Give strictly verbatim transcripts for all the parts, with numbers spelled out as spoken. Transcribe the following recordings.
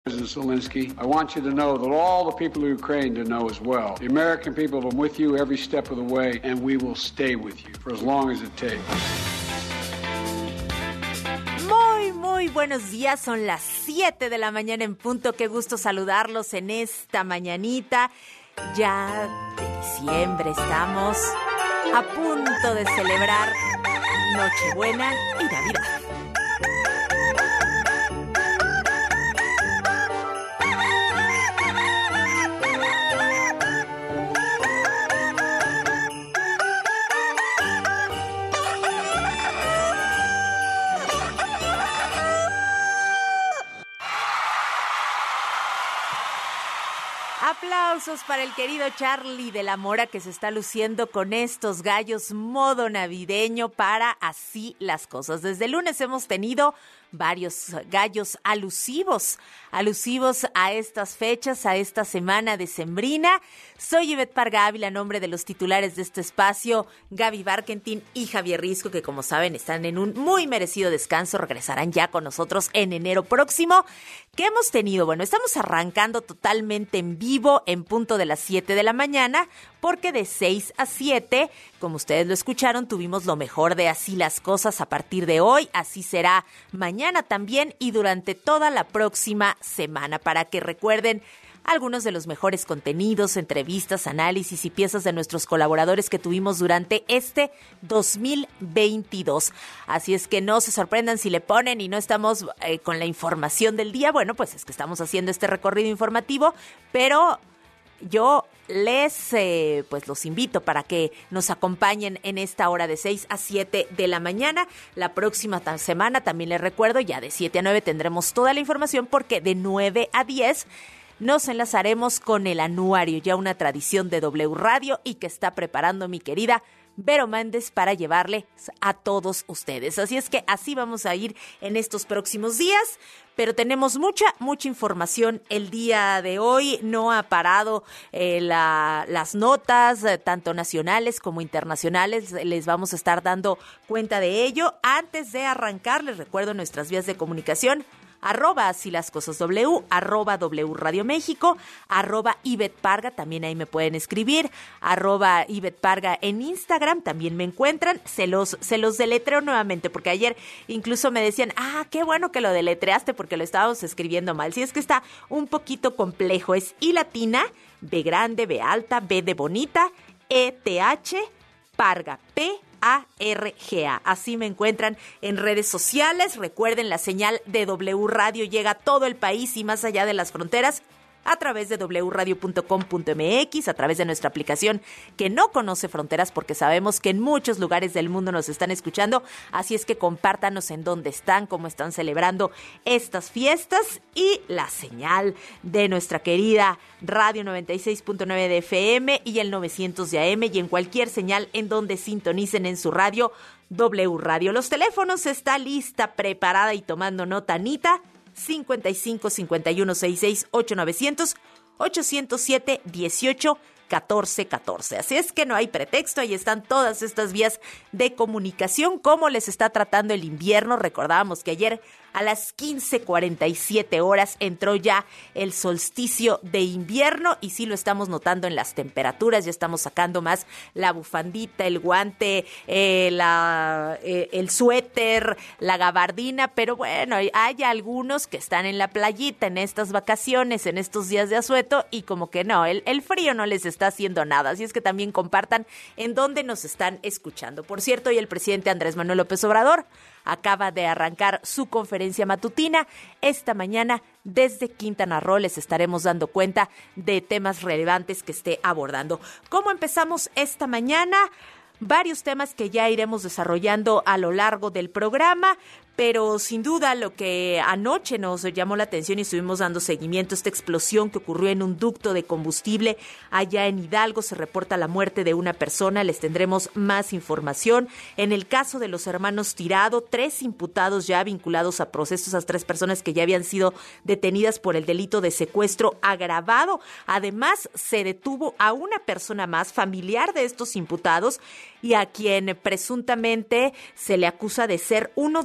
President Zelensky, I want you to know that all the people of Ukraine to know as well. The American people have been with you every step of the way, and we will stay with you for as long as it takes. Muy, muy buenos días. Son las siete de la mañana en punto. Qué gusto saludarlos en esta mañanita. Ya de diciembre estamos a punto de celebrar Nochebuena y Navidad. Aplausos para el querido Charlie de la Mora, que se está luciendo con estos gallos modo navideño para Así las Cosas. Desde el lunes hemos tenido varios gallos alusivos, alusivos a estas fechas, a esta semana decembrina. Soy Ivette Parga Ávila, a nombre de los titulares de este espacio, Gaby Barkentin y Javier Risco, que como saben están en un muy merecido descanso, regresarán ya con nosotros en enero próximo. ¿Qué hemos tenido? Bueno, estamos arrancando totalmente en vivo en punto de las siete de la mañana, porque de seis a siete, como ustedes lo escucharon, tuvimos lo mejor de Así las Cosas a partir de hoy. Así será mañana también y durante toda la próxima semana, para que recuerden algunos de los mejores contenidos, entrevistas, análisis y piezas de nuestros colaboradores que tuvimos durante este dos mil veintidós. Así es que no se sorprendan si le ponen y no estamos eh, con la información del día. Bueno, pues es que estamos haciendo este recorrido informativo, pero yo les eh, pues los invito para que nos acompañen en esta hora de seis a siete de la mañana. La próxima ta- semana, también les recuerdo, ya de siete a nueve tendremos toda la información, porque de nueve a diez nos enlazaremos con el anuario, ya una tradición de W Radio y que está preparando mi querida Vero Méndez para llevarles a todos ustedes. Así es que así vamos a ir en estos próximos días, pero tenemos mucha, mucha información el día de hoy. No ha parado eh, la, las notas, eh, tanto nacionales como internacionales. Les vamos a estar dando cuenta de ello. Antes de arrancar, les recuerdo nuestras vías de comunicación: arroba Así las Cosas W, arroba W Radio México, arroba Ivette Parga, también ahí me pueden escribir, arroba Ivette Parga en Instagram, también me encuentran. Se los, se los deletreo nuevamente, porque ayer incluso me decían, ah, qué bueno que lo deletreaste porque lo estábamos escribiendo mal. Si es que está un poquito complejo, es I latina, B grande, B alta, B de bonita, E T H, Parga, P A R G A. Así me encuentran en redes sociales. Recuerden, la señal de W Radio llega a todo el país y más allá de las fronteras a través de doble u radio punto com punto m x, a través de nuestra aplicación que no conoce fronteras, porque sabemos que en muchos lugares del mundo nos están escuchando. Así es que compártanos en dónde están, cómo están celebrando estas fiestas, y la señal de nuestra querida Radio noventa y seis punto nueve de F M y el novecientos de A M, y en cualquier señal en donde sintonicen en su radio W Radio. Los teléfonos, está lista, preparada y tomando nota Anita: cincuenta y cinco, cincuenta y uno, sesenta y seis, ocho novecientos, ochocientos siete, dieciocho, catorce, catorce. Así es que no hay pretexto, ahí están todas estas vías de comunicación. ¿Cómo les está tratando el invierno? Recordábamos que ayer a las quince cuarenta y siete horas entró ya el solsticio de invierno, y sí lo estamos notando en las temperaturas. Ya estamos sacando más la bufandita, el guante, eh, la, eh, el suéter, la gabardina, pero bueno, hay algunos que están en la playita en estas vacaciones, en estos días de asueto, y como que no, el, el frío no les está haciendo nada. Así es que también compartan en dónde nos están escuchando. Por cierto, y el presidente Andrés Manuel López Obrador acaba de arrancar su conferencia matutina. Esta mañana desde Quintana Roo les estaremos dando cuenta de temas relevantes que esté abordando. ¿Cómo empezamos esta mañana? Varios temas que ya iremos desarrollando a lo largo del programa, pero sin duda lo que anoche nos llamó la atención y estuvimos dando seguimiento, esta explosión que ocurrió en un ducto de combustible allá en Hidalgo. Se reporta la muerte de una persona, les tendremos más información. En el caso de los hermanos Tirado, tres imputados ya vinculados a procesos, a tres personas que ya habían sido detenidas por el delito de secuestro agravado. Además, se detuvo a una persona más, familiar de estos imputados, y a quien presuntamente se le acusa de ser uno de los autores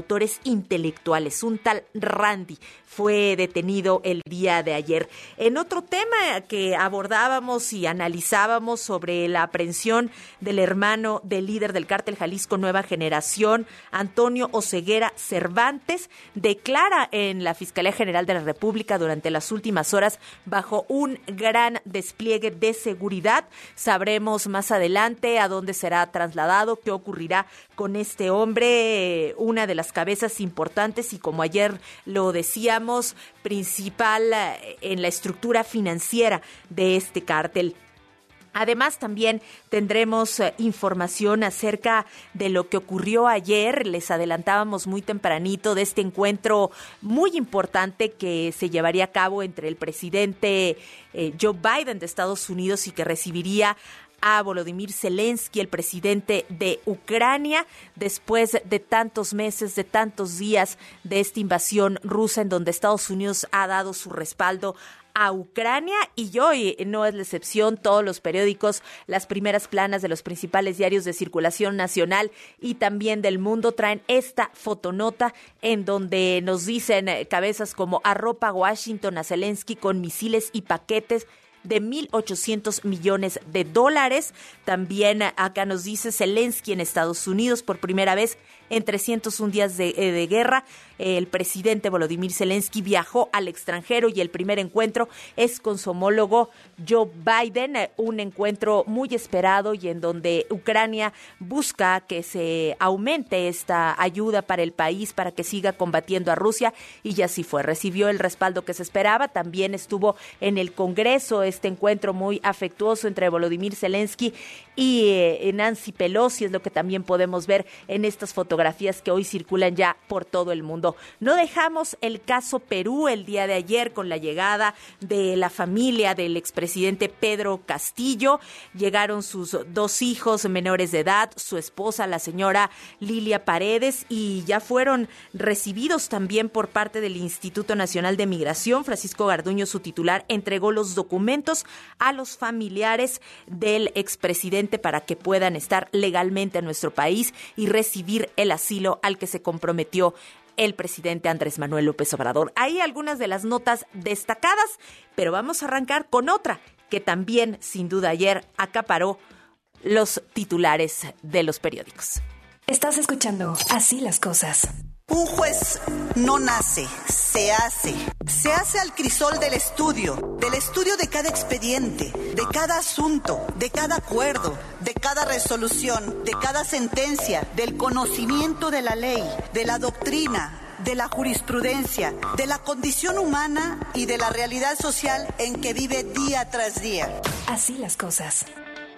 autores intelectuales. Un tal Randy fue detenido el día de ayer. En otro tema que abordábamos y analizábamos sobre la aprehensión del hermano del líder del cártel Jalisco Nueva Generación, Antonio Oseguera Cervantes, declara en la Fiscalía General de la República durante las últimas horas bajo un gran despliegue de seguridad. Sabremos más adelante a dónde será trasladado, qué ocurrirá con este hombre, una de las cabezas importantes y, como ayer lo decíamos, principal en la estructura financiera de este cártel. Además, también tendremos eh, información acerca de lo que ocurrió ayer. Les adelantábamos muy tempranito de este encuentro muy importante que se llevaría a cabo entre el presidente eh, Joe Biden de Estados Unidos y que recibiría a Volodymyr Zelensky, el presidente de Ucrania, después de tantos meses, de tantos días de esta invasión rusa en donde Estados Unidos ha dado su respaldo a Ucrania, y hoy no es la excepción. Todos los periódicos, las primeras planas de los principales diarios de circulación nacional y también del mundo traen esta fotonota en donde nos dicen cabezas como arropa Washington a Zelensky con misiles y paquetes de mil ochocientos millones de dólares. También acá nos dice Zelensky en Estados Unidos por primera vez en trescientos un días de, de guerra. El presidente Volodymyr Zelensky viajó al extranjero y el primer encuentro es con su homólogo Joe Biden, un encuentro muy esperado y en donde Ucrania busca que se aumente esta ayuda para el país para que siga combatiendo a Rusia, y así fue. Recibió el respaldo que se esperaba. También estuvo en el Congreso este encuentro muy afectuoso entre Volodymyr Zelensky y eh, Nancy Pelosi, es lo que también podemos ver en estas fotografías que hoy circulan ya por todo el mundo. No dejamos el caso Perú el día de ayer con la llegada de la familia del expresidente Pedro Castillo. Llegaron sus dos hijos menores de edad, su esposa, la señora Lilia Paredes, y ya fueron recibidos también por parte del Instituto Nacional de Migración. Francisco Garduño, su titular, entregó los documentos a los familiares del expresidente para que puedan estar legalmente en nuestro país y recibir el asilo al que se comprometió el presidente Andrés Manuel López Obrador. Hay algunas de las notas destacadas, pero vamos a arrancar con otra que también, sin duda, ayer acaparó los titulares de los periódicos. Estás escuchando Así las Cosas. Un juez no nace, se hace. Se hace al crisol del estudio, del estudio de cada expediente, de cada asunto, de cada acuerdo, de cada resolución, de cada sentencia, del conocimiento de la ley, de la doctrina, de la jurisprudencia, de la condición humana y de la realidad social en que vive día tras día. Así las cosas.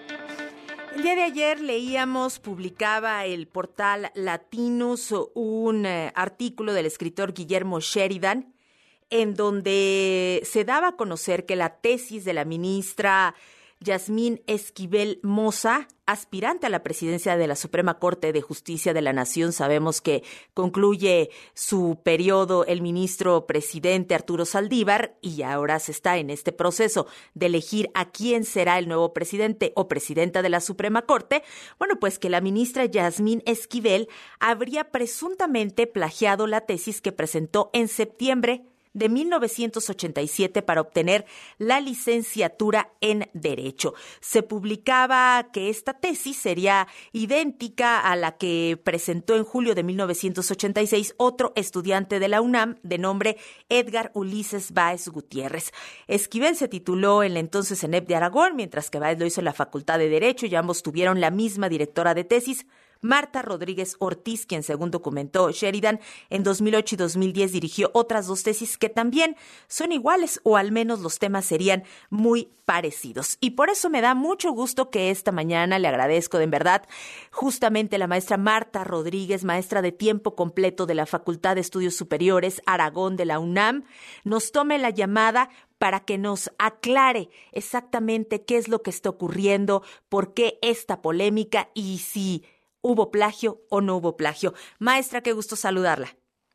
El día de ayer leíamos, publicaba el portal Latinus un eh, artículo del escritor Guillermo Sheridan, en donde se daba a conocer que la tesis de la ministra Yasmín Esquivel Moza, aspirante a la presidencia de la Suprema Corte de Justicia de la Nación, sabemos que concluye su periodo el ministro presidente Arturo Saldívar y ahora se está en este proceso de elegir a quién será el nuevo presidente o presidenta de la Suprema Corte. Bueno, pues que la ministra Yasmín Esquivel habría presuntamente plagiado la tesis que presentó en septiembre de mil novecientos ochenta y siete para obtener la licenciatura en Derecho. Se publicaba que esta tesis sería idéntica a la que presentó en julio de mil novecientos ochenta y seis otro estudiante de la UNAM de nombre Edgar Ulises Báez Gutiérrez. Esquivel se tituló en la entonces ENEP de Aragón, mientras que Báez lo hizo en la Facultad de Derecho, y ambos tuvieron la misma directora de tesis, Marta Rodríguez Ortiz, quien, según documentó Sheridan, en dos mil ocho y dos mil diez dirigió otras dos tesis que también son iguales, o al menos los temas serían muy parecidos. Y por eso me da mucho gusto que esta mañana, le agradezco de en verdad, justamente la maestra Marta Rodríguez, maestra de tiempo completo de la Facultad de Estudios Superiores Aragón de la UNAM, nos tome la llamada para que nos aclare exactamente qué es lo que está ocurriendo, por qué esta polémica y si ¿hubo plagio o no hubo plagio? Maestra, qué gusto saludarla.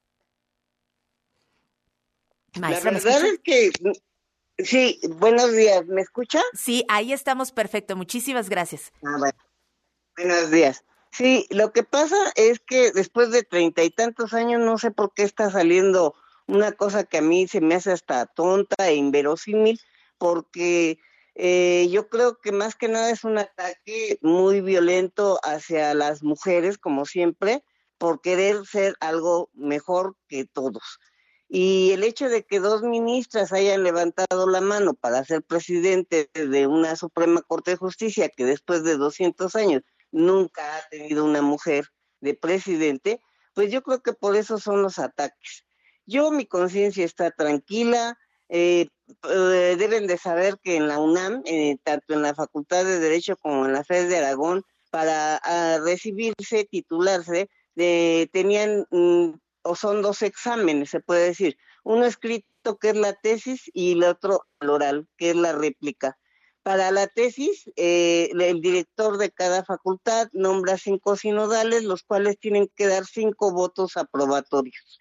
Maestra, la verdad es que, sí, buenos días, ¿me escucha? Sí, ahí estamos perfecto, muchísimas gracias. Ah, bueno. Buenos días. Sí, lo que pasa es que después de treinta y tantos años no sé por qué está saliendo una cosa que a mí se me hace hasta tonta e inverosímil, porque eh, yo creo que más que nada es un ataque muy violento hacia las mujeres, como siempre, por querer ser algo mejor que todos. Y el hecho de que dos ministras hayan levantado la mano para ser presidente de una Suprema Corte de Justicia que después de doscientos años nunca ha tenido una mujer de presidente, pues yo creo que por eso son los ataques. Yo, mi conciencia está tranquila, eh, eh, deben de saber que en la UNAM, eh, tanto en la Facultad de Derecho como en la FES de Aragón, para a recibirse, titularse, de, tenían, mm, o son dos exámenes, se puede decir, uno escrito que es la tesis y el otro el oral, que es la réplica. Para la tesis, eh, el director de cada facultad nombra cinco sinodales, los cuales tienen que dar cinco votos aprobatorios.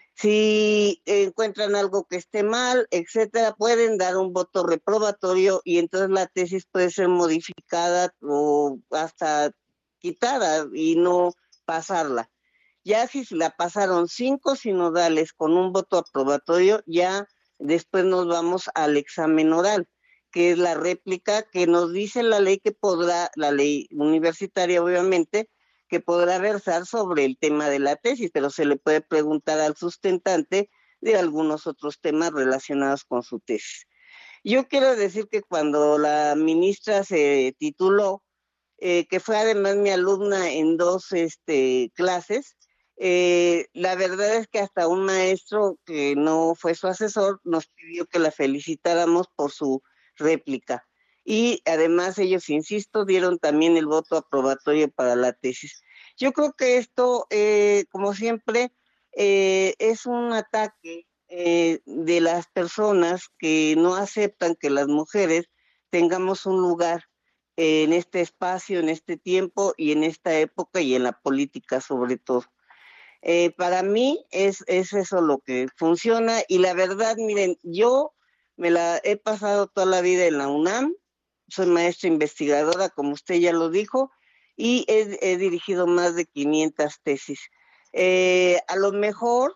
Si encuentran algo que esté mal, etcétera, pueden dar un voto reprobatorio y entonces la tesis puede ser modificada o hasta quitada y no pasarla. Ya si se la pasaron cinco sinodales con un voto aprobatorio, ya después nos vamos al examen oral, que es la réplica, que nos dice la ley que podrá, la ley universitaria obviamente, que podrá versar sobre el tema de la tesis, pero se le puede preguntar al sustentante de algunos otros temas relacionados con su tesis. Yo quiero decir que cuando la ministra se tituló, eh, que fue además mi alumna en dos este, clases, eh, la verdad es que hasta un maestro que no fue su asesor nos pidió que la felicitáramos por su réplica. Y además ellos, insisto, dieron también el voto aprobatorio para la tesis. Yo creo que esto, eh, como siempre, eh, es un ataque eh, de las personas que no aceptan que las mujeres tengamos un lugar eh, en este espacio, en este tiempo y en esta época y en la política sobre todo. Eh, para mí es, es eso lo que funciona y la verdad, miren, yo me la he pasado toda la vida en la UNAM, soy maestra investigadora, como usted ya lo dijo, y he, he dirigido más de quinientas tesis. Eh, a lo mejor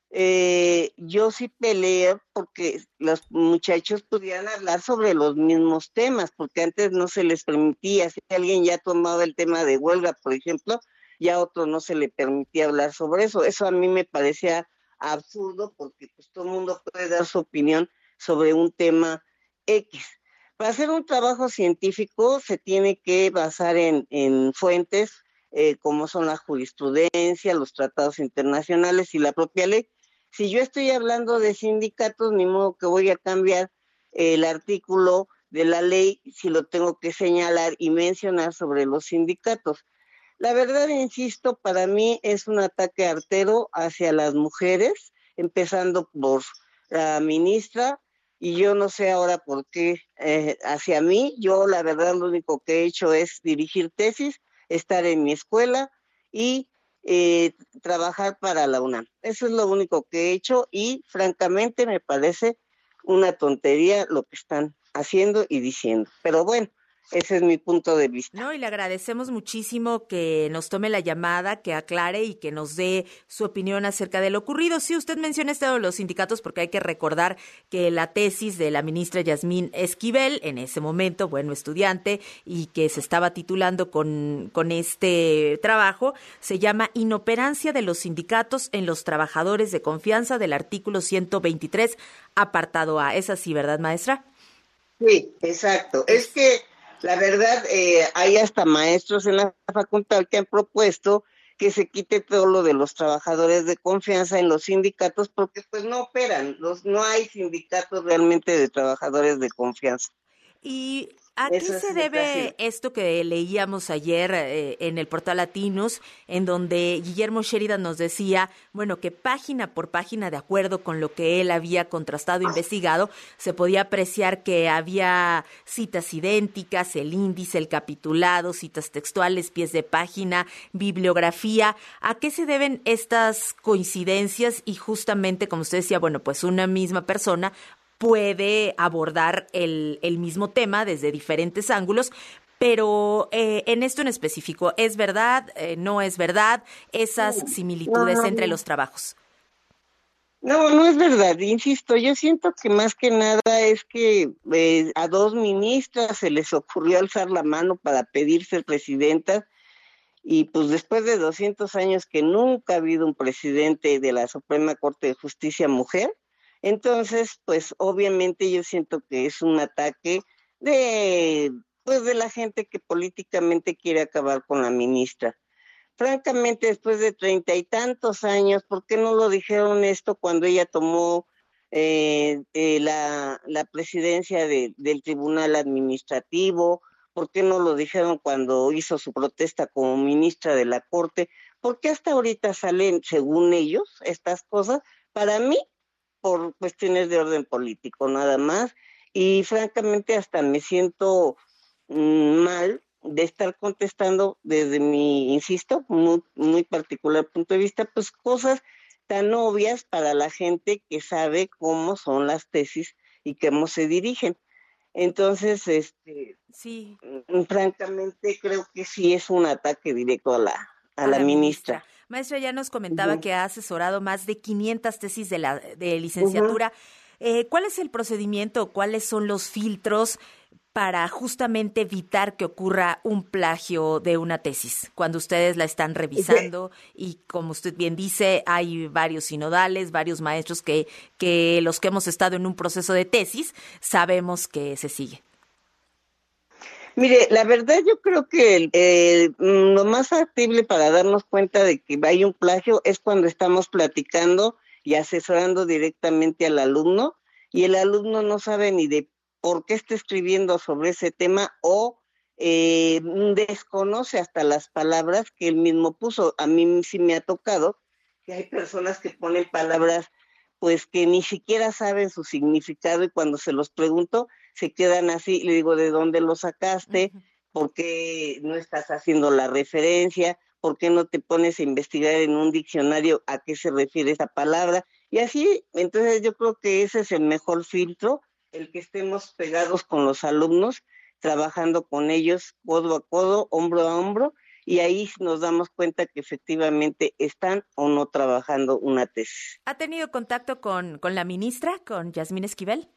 eh, yo sí peleo porque los muchachos pudieran hablar sobre los mismos temas, porque antes no se les permitía, si alguien ya tomaba el tema de huelga, por ejemplo, ya a otro no se le permitía hablar sobre eso. Eso a mí me parecía absurdo porque pues todo el mundo puede dar su opinión sobre un tema X. Para hacer un trabajo científico se tiene que basar en, en fuentes eh, como son la jurisprudencia, los tratados internacionales y la propia ley. Si yo estoy hablando de sindicatos, ni modo que voy a cambiar eh, el artículo de la ley si lo tengo que señalar y mencionar sobre los sindicatos. La verdad, insisto, para mí es un ataque artero hacia las mujeres, empezando por la ministra, y yo no sé ahora por qué eh, hacia mí. Yo la verdad lo único que he hecho es dirigir tesis, estar en mi escuela y eh, trabajar para la UNAM. Eso es lo único que he hecho y francamente me parece una tontería lo que están haciendo y diciendo. Pero bueno, ese es mi punto de vista. No, y le agradecemos muchísimo que nos tome la llamada, que aclare y que nos dé su opinión acerca de lo ocurrido. Sí, usted menciona esto de los sindicatos porque hay que recordar que la tesis de la ministra Yasmín Esquivel, en ese momento, bueno, estudiante, y que se estaba titulando con, con este trabajo, se llama Inoperancia de los sindicatos en los trabajadores de confianza del artículo ciento veintitrés, apartado A. ¿Es así, verdad, maestra? Sí, exacto. Es que la verdad, eh, hay hasta maestros en la facultad que han propuesto que se quite todo lo de los trabajadores de confianza en los sindicatos porque pues no operan, los, no hay sindicatos realmente de trabajadores de confianza. Y ¿a qué se debe esto que leíamos ayer eh, en el portal Latinos, en donde Guillermo Sheridan nos decía, bueno, que página por página, de acuerdo con lo que él había contrastado e investigado, se podía apreciar que había citas idénticas, el índice, el capitulado, citas textuales, pies de página, bibliografía? ¿A qué se deben estas coincidencias? Y justamente, como usted decía, bueno, pues una misma persona puede abordar el, el mismo tema desde diferentes ángulos, pero eh, en esto en específico, ¿es verdad, eh, no es verdad esas similitudes no, no, entre no. los trabajos? No, no es verdad, insisto, yo siento que más que nada es que eh, a dos ministras se les ocurrió alzar la mano para pedir ser presidentas y pues después de doscientos años que nunca ha habido un presidente de la Suprema Corte de Justicia mujer, entonces pues obviamente yo siento que es un ataque de pues de la gente que políticamente quiere acabar con la ministra. Francamente, después de treinta y tantos años, ¿por qué no lo dijeron esto cuando ella tomó eh, eh, la, la presidencia de, del Tribunal Administrativo? ¿Por qué no lo dijeron cuando hizo su protesta como ministra de la Corte? ¿Por qué hasta ahorita salen, según ellos, estas cosas? Para mí, por cuestiones de orden político, nada más. Y francamente, hasta me siento mmm, mal de estar contestando desde mi, insisto, muy, muy particular punto de vista, pues cosas tan obvias para la gente que sabe cómo son las tesis y cómo se dirigen. Entonces, este, Sí. francamente creo que sí es un ataque directo a la, a, a la, la ministra. ministra. Maestra, ya nos comentaba uh-huh. que ha asesorado más de quinientas tesis de, la, de licenciatura. Uh-huh. Eh, ¿Cuál es el procedimiento? ¿Cuáles son los filtros para justamente evitar que ocurra un plagio de una tesis cuando ustedes la están revisando? Y como usted bien dice, hay varios sinodales, varios maestros que, que los que hemos estado en un proceso de tesis sabemos que se sigue. Mire, la verdad yo creo que eh, lo más factible para darnos cuenta de que hay un plagio es cuando estamos platicando y asesorando directamente al alumno y el alumno no sabe ni de por qué está escribiendo sobre ese tema o eh, desconoce hasta las palabras que él mismo puso. A mí sí me ha tocado que hay personas que ponen palabras pues que ni siquiera saben su significado y cuando se los pregunto se quedan así, le digo, ¿de dónde lo sacaste? Uh-huh. ¿Por qué no estás haciendo la referencia? ¿Por qué no te pones a investigar en un diccionario a qué se refiere esa palabra? Y así, entonces yo creo que ese es el mejor filtro, el que estemos pegados con los alumnos, trabajando con ellos codo a codo, hombro a hombro, y ahí nos damos cuenta que efectivamente están o no trabajando una tesis. ¿Ha tenido contacto con, con la ministra, con Yasmín Esquivel?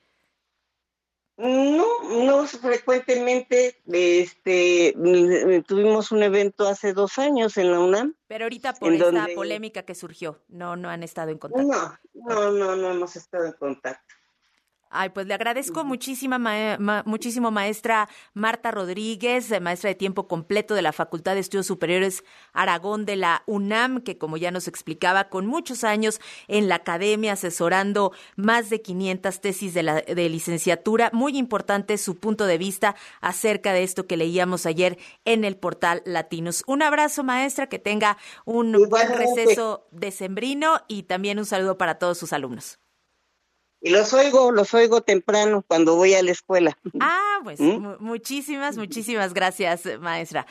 No, no frecuentemente. Este, tuvimos un evento hace dos años en la UNAM. Pero ahorita por esta donde... polémica que surgió, no, no han estado en contacto. No, no, no, no hemos estado en contacto. Ay, pues le agradezco uh-huh. muchísima, ma- ma- muchísimo, maestra Marta Rodríguez, maestra de tiempo completo de la Facultad de Estudios Superiores Aragón de la UNAM, que como ya nos explicaba, con muchos años en la academia, asesorando más de quinientas tesis de, la, de licenciatura. Muy importante su punto de vista acerca de esto que leíamos ayer en el portal Latinos. Un abrazo, maestra, que tenga un buen receso decembrino y también un saludo para todos sus alumnos. Y los oigo, los oigo temprano cuando voy a la escuela. Ah, pues ¿Mm? muchísimas, muchísimas gracias, maestra.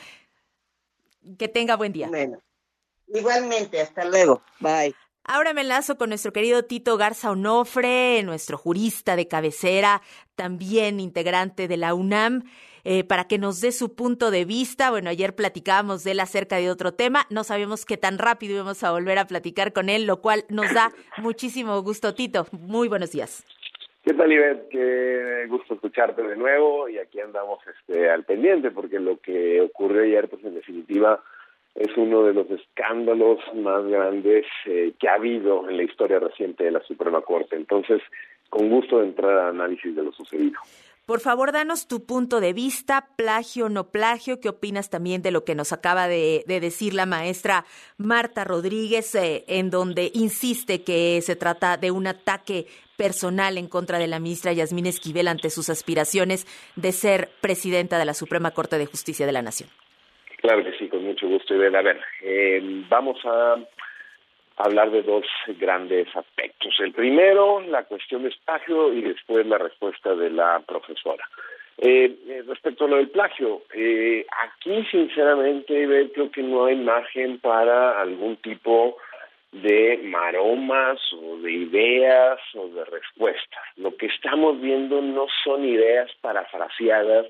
Que tenga buen día. Bueno, igualmente, hasta luego. Bye. Ahora me enlazo con nuestro querido Tito Garza Onofre, nuestro jurista de cabecera, también integrante de la UNAM, eh, para que nos dé su punto de vista. Bueno, ayer platicábamos de él acerca de otro tema, no sabíamos qué tan rápido íbamos a volver a platicar con él, lo cual nos da muchísimo gusto. Tito, muy buenos días. ¿Qué tal, Ivette? Qué gusto escucharte de nuevo y aquí andamos este, al pendiente porque lo que ocurrió ayer, pues en definitiva, es uno de los escándalos más grandes eh, que ha habido en la historia reciente de la Suprema Corte. Entonces, con gusto de entrar al análisis de lo sucedido. Por favor, danos tu punto de vista, plagio o no plagio. ¿Qué opinas también de lo que nos acaba de, de decir la maestra Marta Rodríguez, eh, en donde insiste que se trata de un ataque personal en contra de la ministra Yasmín Esquivel ante sus aspiraciones de ser presidenta de la Suprema Corte de Justicia de la Nación? Claro que sí, con mucho gusto, Ivette. A ver, eh, vamos a hablar de dos grandes aspectos. El primero, la cuestión de plagio y después la respuesta de la profesora. Eh, eh, respecto a lo del plagio, eh, aquí sinceramente, Ivette, creo que no hay margen para algún tipo de maromas o de ideas o de respuestas. Lo que estamos viendo no son ideas parafraseadas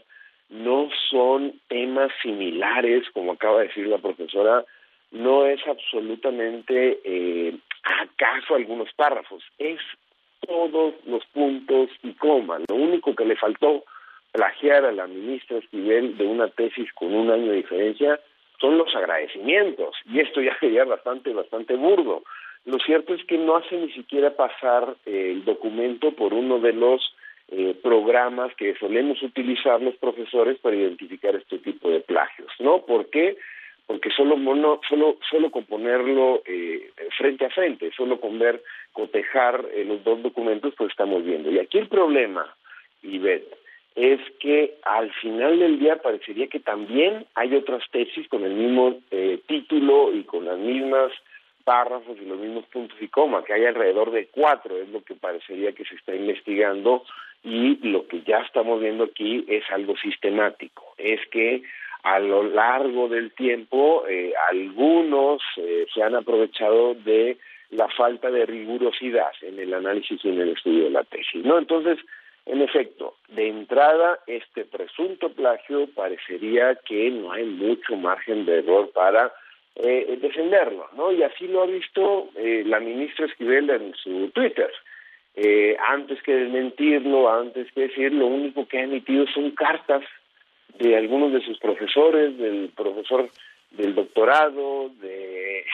no son temas similares, como acaba de decir la profesora, no es absolutamente eh, acaso algunos párrafos, es todos los puntos y comas. Lo único que le faltó plagiar a la ministra Esquivel de una tesis con un año de diferencia son los agradecimientos, y esto ya sería bastante, bastante burdo. Lo cierto es que no hace ni siquiera pasar eh, el documento por uno de los eh, programas que solemos utilizar los profesores para identificar este tipo de plagios, ¿no? ¿Por qué? Porque solo mono, solo solo con ponerlo eh, frente a frente, solo con ver, cotejar eh, los dos documentos, pues estamos viendo. Y aquí el problema, Ivette, es que al final del día parecería que también hay otras tesis con el mismo eh, título y con las mismas párrafos y los mismos puntos y coma, que hay alrededor de cuatro, es lo que parecería que se está investigando, y lo que ya estamos viendo aquí es algo sistemático, es que a lo largo del tiempo eh, algunos eh, se han aprovechado de la falta de rigurosidad en el análisis y en el estudio de la tesis, ¿no? Entonces, en efecto, de entrada, este presunto plagio parecería que no hay mucho margen de error para eh, defenderlo, ¿no? Y así lo ha visto eh, la ministra Esquivel en su Twitter. Eh, antes que desmentirlo, antes que decir, lo único que ha emitido son cartas de algunos de sus profesores, del profesor del doctorado, de eh,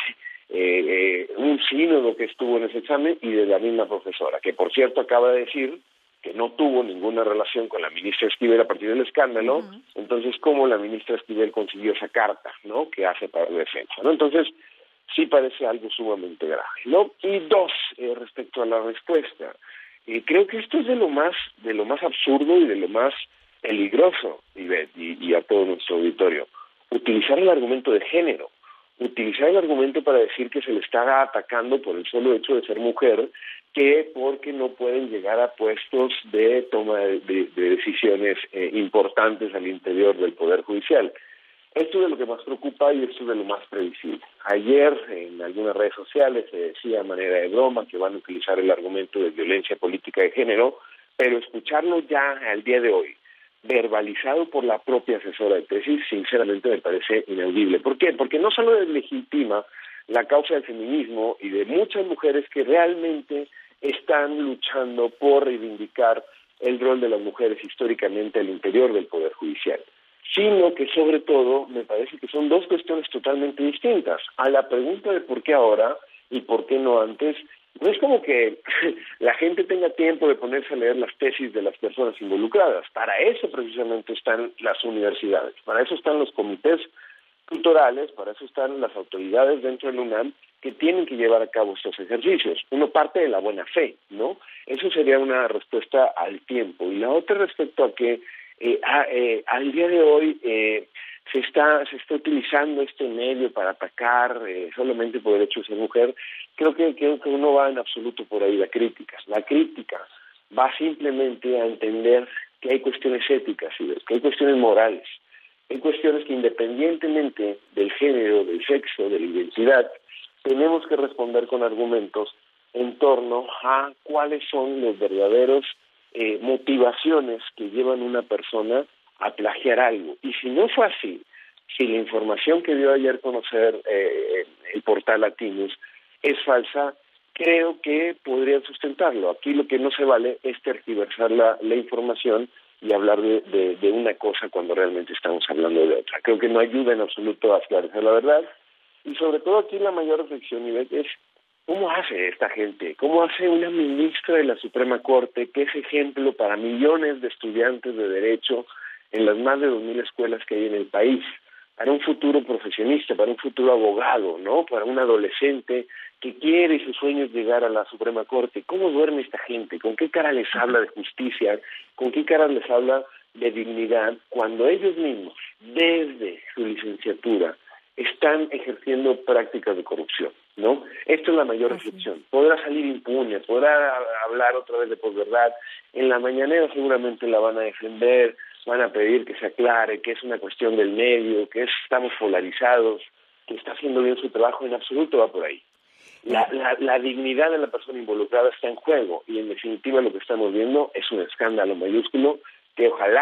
eh, un sínodo que estuvo en ese examen y de la misma profesora, que por cierto acaba de decir que no tuvo ninguna relación con la ministra Esquivel a partir del escándalo. Uh-huh. Entonces, ¿cómo la ministra Esquivel consiguió esa carta, ¿no?, que hace para la defensa, ¿no? Entonces, sí parece algo sumamente grave, ¿no? Y dos, eh, respecto a la respuesta, eh, creo que esto es de lo más, de lo más absurdo y de lo más peligroso, Ivette, y, y a todo nuestro auditorio, utilizar el argumento de género, utilizar el argumento para decir que se le está atacando por el solo hecho de ser mujer, que porque no pueden llegar a puestos de toma de, de, de decisiones eh, importantes al interior del Poder Judicial. Esto es de lo que más preocupa y esto es de lo más previsible. Ayer en algunas redes sociales se decía a manera de broma que van a utilizar el argumento de violencia política de género, pero escucharlo ya al día de hoy, verbalizado por la propia asesora de tesis, sinceramente me parece inaudible. ¿Por qué? Porque no solo deslegitima la causa del feminismo y de muchas mujeres que realmente están luchando por reivindicar el rol de las mujeres históricamente al interior del Poder Judicial, sino que sobre todo me parece que son dos cuestiones totalmente distintas. A la pregunta de por qué ahora y por qué no antes, no es como que la gente tenga tiempo de ponerse a leer las tesis de las personas involucradas. Para eso precisamente están las universidades, para eso están los comités tutorales, para eso están las autoridades dentro del UNAM que tienen que llevar a cabo estos ejercicios. Uno parte de la buena fe, ¿no? Eso sería una respuesta al tiempo. Y la otra respecto a que eh, a, eh, al día de hoy eh, se está se está utilizando este medio para atacar eh, solamente por el hecho de ser mujer, creo que, creo que no va en absoluto por ahí la crítica. La crítica va simplemente a entender que hay cuestiones éticas, ¿sí? Que hay cuestiones morales, hay cuestiones que independientemente del género, del sexo, de la identidad, tenemos que responder con argumentos en torno a cuáles son los verdaderos eh, motivaciones que llevan a una persona a plagiar algo. Y si no fue así, si la información que dio ayer a conocer eh, el portal Latinus es falsa, creo que podrían sustentarlo. Aquí lo que no se vale es tergiversar la, la información y hablar de, de, de una cosa cuando realmente estamos hablando de otra. Creo que no ayuda en absoluto a esclarecer la verdad. Y sobre todo aquí la mayor reflexión, Ivette, es ¿cómo hace esta gente? ¿Cómo hace una ministra de la Suprema Corte que es ejemplo para millones de estudiantes de Derecho en las más de dos mil escuelas que hay en el país, para un futuro profesionista, para un futuro abogado, ¿no? Para un adolescente que quiere y su sueño es llegar a la Suprema Corte? ¿Cómo duerme esta gente? ¿Con qué cara les habla de justicia? ¿Con qué cara les habla de dignidad? Cuando ellos mismos, desde su licenciatura, están ejerciendo prácticas de corrupción, ¿no? Esto es la mayor reflexión. Podrá salir impune, podrá hablar otra vez de posverdad. En la mañanera seguramente la van a defender, van a pedir que se aclare, que es una cuestión del medio, que es, estamos polarizados, que está haciendo bien su trabajo. En absoluto va por ahí. La, la, la dignidad de la persona involucrada está en juego y en definitiva lo que estamos viendo es un escándalo mayúsculo que ojalá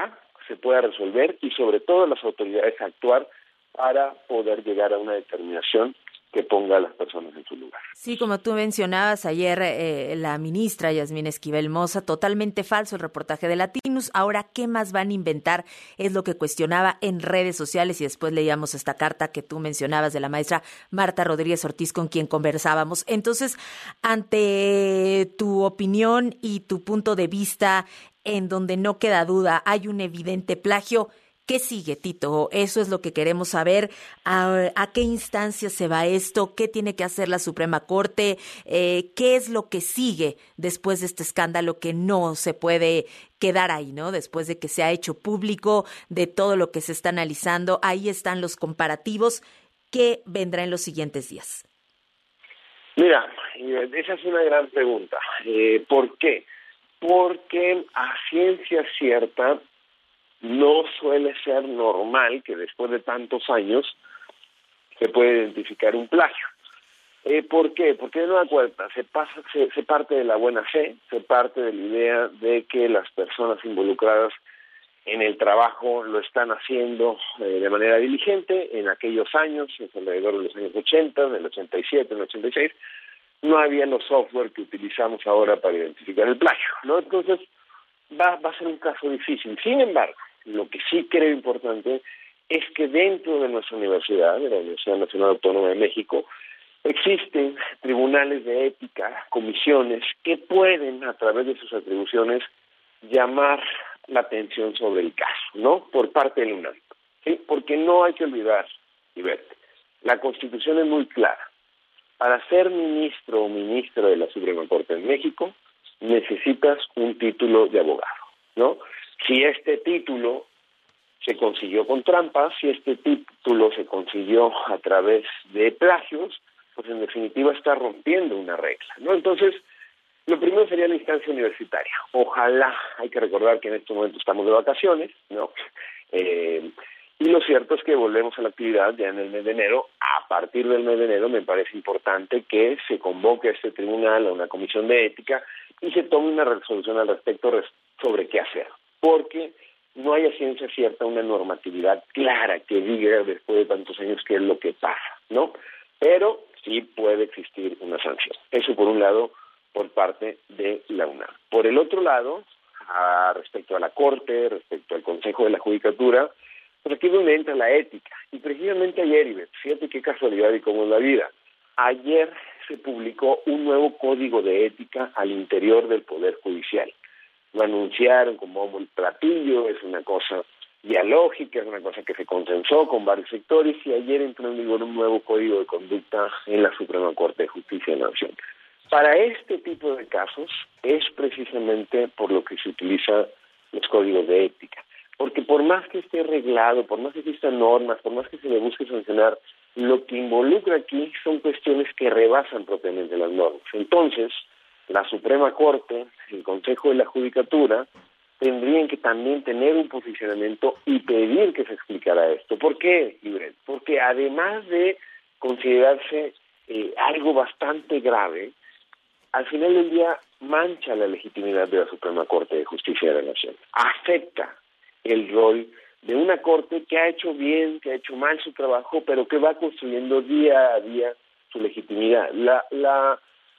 se pueda resolver y sobre todo las autoridades actuar para poder llegar a una determinación que ponga a las personas en su lugar. Sí, como tú mencionabas ayer, eh, la ministra Yasmín Esquivel Moza, totalmente falso el reportaje de Latinus. Ahora, ¿qué más van a inventar? Es lo que cuestionaba en redes sociales y después leíamos esta carta que tú mencionabas de la maestra Marta Rodríguez Ortiz con quien conversábamos. Entonces, ante tu opinión y tu punto de vista, en donde no queda duda, hay un evidente plagio, ¿qué sigue, Tito? Eso es lo que queremos saber. ¿A, a qué instancia se va esto? ¿Qué tiene que hacer la Suprema Corte? Eh, ¿Qué es lo que sigue después de este escándalo que no se puede quedar ahí, ¿no? Después de que se ha hecho público, de todo lo que se está analizando, ahí están los comparativos. ¿Qué vendrá en los siguientes días? Mira, esa es una gran pregunta. Eh, ¿Por qué? Porque a ciencia cierta no suele ser normal que después de tantos años se pueda identificar un plagio. Eh, ¿Por qué? Porque de nueva cuenta se, pasa, se, se parte de la buena fe, se parte de la idea de que las personas involucradas en el trabajo lo están haciendo eh, de manera diligente. En aquellos años, alrededor de los años ochenta, del ochenta y siete, del ochenta y seis, no había los software que utilizamos ahora para identificar el plagio, ¿no? Entonces, va, va a ser un caso difícil. Sin embargo, lo que sí creo importante es que dentro de nuestra universidad, de la Universidad Nacional Autónoma de México, existen tribunales de ética, comisiones, que pueden, a través de sus atribuciones, llamar la atención sobre el caso, ¿no? Por parte del UNAM, ¿sí? Porque no hay que olvidar, Ivette, la Constitución es muy clara. Para ser ministro o ministra de la Suprema Corte en México, necesitas un título de abogado, ¿no? Si este título se consiguió con trampas, si este título se consiguió a través de plagios, pues en definitiva está rompiendo una regla, ¿no? Entonces, lo primero sería la instancia universitaria. Ojalá, hay que recordar que en este momento estamos de vacaciones, ¿no? Eh, y lo cierto es que volvemos a la actividad ya en el mes de enero. A partir del mes de enero me parece importante que se convoque a este tribunal, a una comisión de ética, y se tome una resolución al respecto sobre qué hacer. Porque no hay a ciencia cierta una normatividad clara que diga después de tantos años qué es lo que pasa, ¿no? Pero sí puede existir una sanción. Eso por un lado, por parte de la UNAM. Por el otro lado, a, respecto a la Corte, respecto al Consejo de la Judicatura, pues aquí es donde entra la ética. Y precisamente ayer, Ivette, fíjate qué casualidad y cómo es la vida. Ayer se publicó un nuevo código de ética al interior del Poder Judicial. Lo anunciaron como bombo y platillo, es una cosa dialógica, es una cosa que se consensó con varios sectores, y ayer entró en vigor un nuevo código de conducta en la Suprema Corte de Justicia de la Nación. Para este tipo de casos es precisamente por lo que se utilizan los códigos de ética. Porque por más que esté arreglado, por más que existan normas, por más que se le busque sancionar, lo que involucra aquí son cuestiones que rebasan propiamente las normas. Entonces, la Suprema Corte, el Consejo de la Judicatura, tendrían que también tener un posicionamiento y pedir que se explicara esto. ¿Por qué, Ivette? Porque además de considerarse eh, algo bastante grave, al final del día mancha la legitimidad de la Suprema Corte de Justicia de la Nación. Afecta el rol de una Corte que ha hecho bien, que ha hecho mal su trabajo, pero que va construyendo día a día su legitimidad. La, la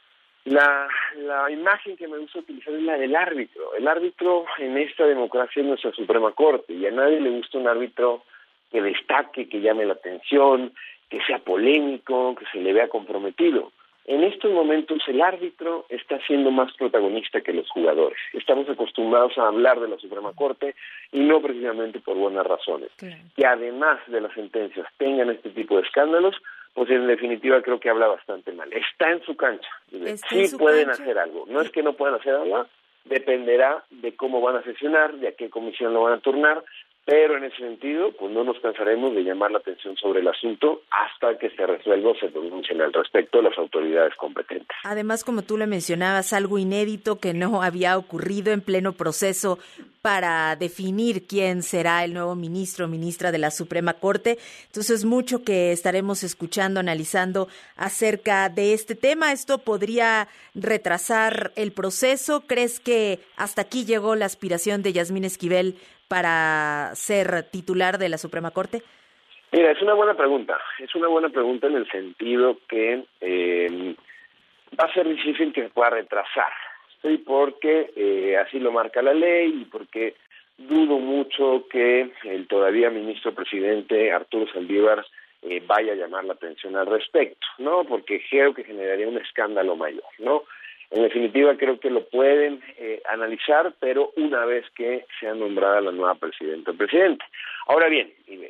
La, la imagen que me gusta utilizar es la del árbitro. El árbitro en esta democracia es nuestra Suprema Corte, y a nadie le gusta un árbitro que destaque, que llame la atención, que sea polémico, que se le vea comprometido. En estos momentos el árbitro está siendo más protagonista que los jugadores. Estamos acostumbrados a hablar de la Suprema Corte y no precisamente por buenas razones. Claro. Y además de las sentencias tengan este tipo de escándalos, pues en definitiva creo que habla bastante mal. Está en su cancha. Sí su pueden cancha. hacer algo. No es que no puedan hacer algo, dependerá de cómo van a sesionar, de a qué comisión lo van a turnar, pero en ese sentido, pues no nos cansaremos de llamar la atención sobre el asunto hasta que se resuelva o se pronuncien al respecto las autoridades competentes. Además, como tú le mencionabas, algo inédito que no había ocurrido en pleno proceso para definir quién será el nuevo ministro o ministra de la Suprema Corte. Entonces, mucho que estaremos escuchando, analizando acerca de este tema. ¿Esto podría retrasar el proceso? ¿Crees que hasta aquí llegó la aspiración de Yasmín Esquivel para ser titular de la Suprema Corte? Mira, es una buena pregunta. Es una buena pregunta en el sentido que eh, va a ser difícil que se pueda retrasar. Sí, porque eh, así lo marca la ley y porque dudo mucho que el todavía ministro presidente Arturo Saldívar eh, vaya a llamar la atención al respecto, ¿no? Porque creo que generaría un escándalo mayor, ¿no? En definitiva, creo que lo pueden eh, analizar, pero una vez que sea nombrada la nueva presidenta o presidente. Ahora bien,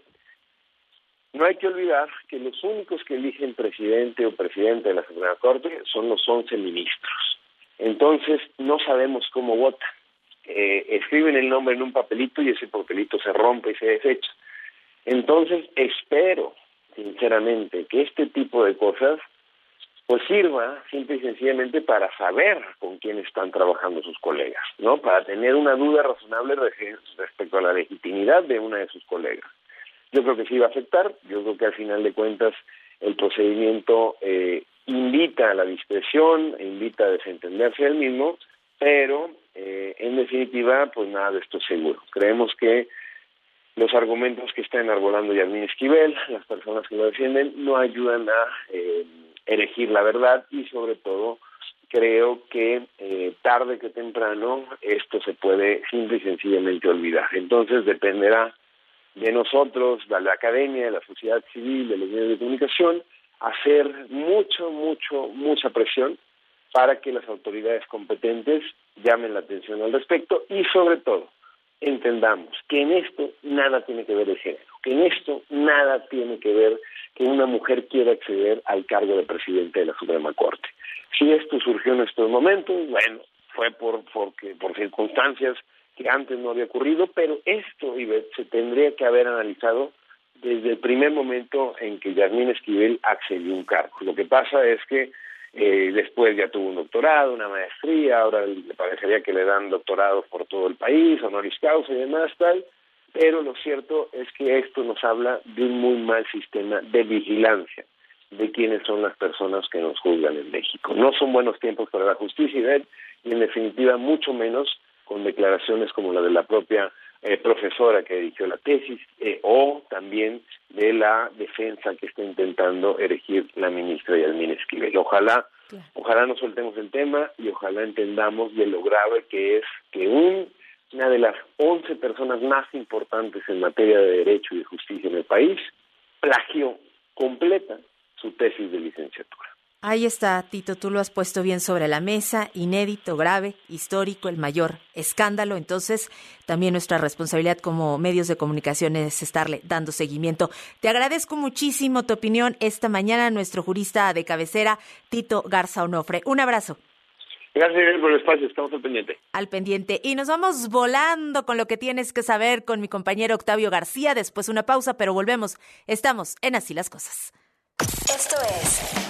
no hay que olvidar que los únicos que eligen presidente o presidente de la Suprema Corte son los once ministros. Entonces, no sabemos cómo votan. Eh, escriben el nombre en un papelito y ese papelito se rompe y se desecha. Entonces, espero, sinceramente, que este tipo de cosas pues sirva simple y sencillamente para saber con quién están trabajando sus colegas, ¿no? Para tener una duda razonable respecto a la legitimidad de una de sus colegas. Yo creo que sí va a afectar. Yo creo que al final de cuentas el procedimiento eh, invita a la discreción, invita a desentenderse del mismo, pero eh, en definitiva, pues nada de esto es seguro. Creemos que los argumentos que está enarbolando Yasmín Esquivel, las personas que lo defienden, no ayudan a eh, elegir la verdad y sobre todo creo que eh, tarde que temprano esto se puede simple y sencillamente olvidar. Entonces dependerá de nosotros, de la academia, de la sociedad civil, de los medios de comunicación, hacer mucho, mucho, mucha presión para que las autoridades competentes llamen la atención al respecto y sobre todo entendamos que en esto nada tiene que ver el género, que en esto nada tiene que ver que una mujer quiera acceder al cargo de presidente de la Suprema Corte. Si esto surgió en estos momentos, bueno, fue por porque por circunstancias que antes no había ocurrido, pero esto, Ivette, se tendría que haber analizado desde el primer momento en que Yasmín Esquivel accedió a un cargo. Lo que pasa es que eh, después ya tuvo un doctorado, una maestría, ahora le parecería que le dan doctorados por todo el país, honoris causa y demás, tal, pero lo cierto es que esto nos habla de un muy mal sistema de vigilancia de quiénes son las personas que nos juzgan en México. No son buenos tiempos para la justicia, Ivette, y en definitiva mucho menos con declaraciones como la de la propia eh, profesora que dirigió la tesis, eh, o también de la defensa que está intentando erigir la ministra Yasmín Esquivel. Ojalá, claro. ojalá no soltemos el tema y ojalá entendamos de lo grave que es que un, una de las once personas más importantes en materia de derecho y de justicia en el país plagió completa su tesis de licenciatura. Ahí está, Tito, tú lo has puesto bien sobre la mesa, inédito, grave, histórico, el mayor escándalo. Entonces, también nuestra responsabilidad como medios de comunicación es estarle dando seguimiento. Te agradezco muchísimo tu opinión esta mañana, nuestro jurista de cabecera, Tito Garza Onofre. Un abrazo. Gracias por el espacio, estamos al pendiente. Al pendiente. Y nos vamos volando con lo que tienes que saber con mi compañero Octavio García. Después una pausa, pero volvemos. Estamos en Así las Cosas. Esto es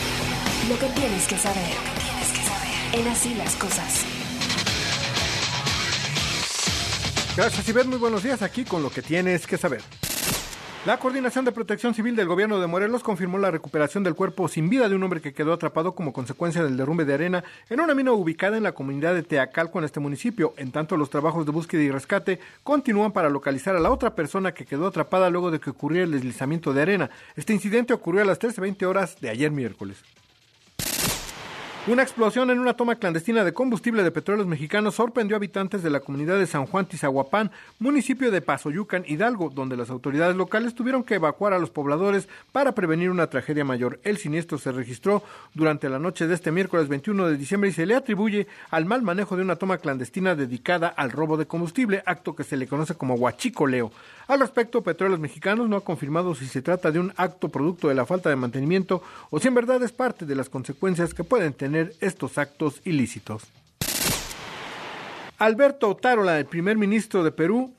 Lo que tienes que saber. Lo que tienes que saber. En Así las Cosas. Gracias, Ivette. Muy buenos días. Aquí con Lo que tienes que saber. La Coordinación de Protección Civil del Gobierno de Morelos confirmó la recuperación del cuerpo sin vida de un hombre que quedó atrapado como consecuencia del derrumbe de arena en una mina ubicada en la comunidad de Teacalco, en este municipio. En tanto, los trabajos de búsqueda y rescate continúan para localizar a la otra persona que quedó atrapada luego de que ocurriera el deslizamiento de arena. Este incidente ocurrió a las trece veinte horas de ayer miércoles. Una explosión en una toma clandestina de combustible de Petróleos Mexicanos sorprendió a habitantes de la comunidad de San Juan Tizahuapán, municipio de Pasoyucan, Hidalgo, donde las autoridades locales tuvieron que evacuar a los pobladores para prevenir una tragedia mayor. El siniestro se registró durante la noche de este miércoles veintiuno de diciembre y se le atribuye al mal manejo de una toma clandestina dedicada al robo de combustible, acto que se le conoce como huachicoleo. Al respecto, Petróleos Mexicanos no ha confirmado si se trata de un acto producto de la falta de mantenimiento o si en verdad es parte de las consecuencias que pueden tener estos actos ilícitos. Alberto Otárola, el primer ministro de Perú,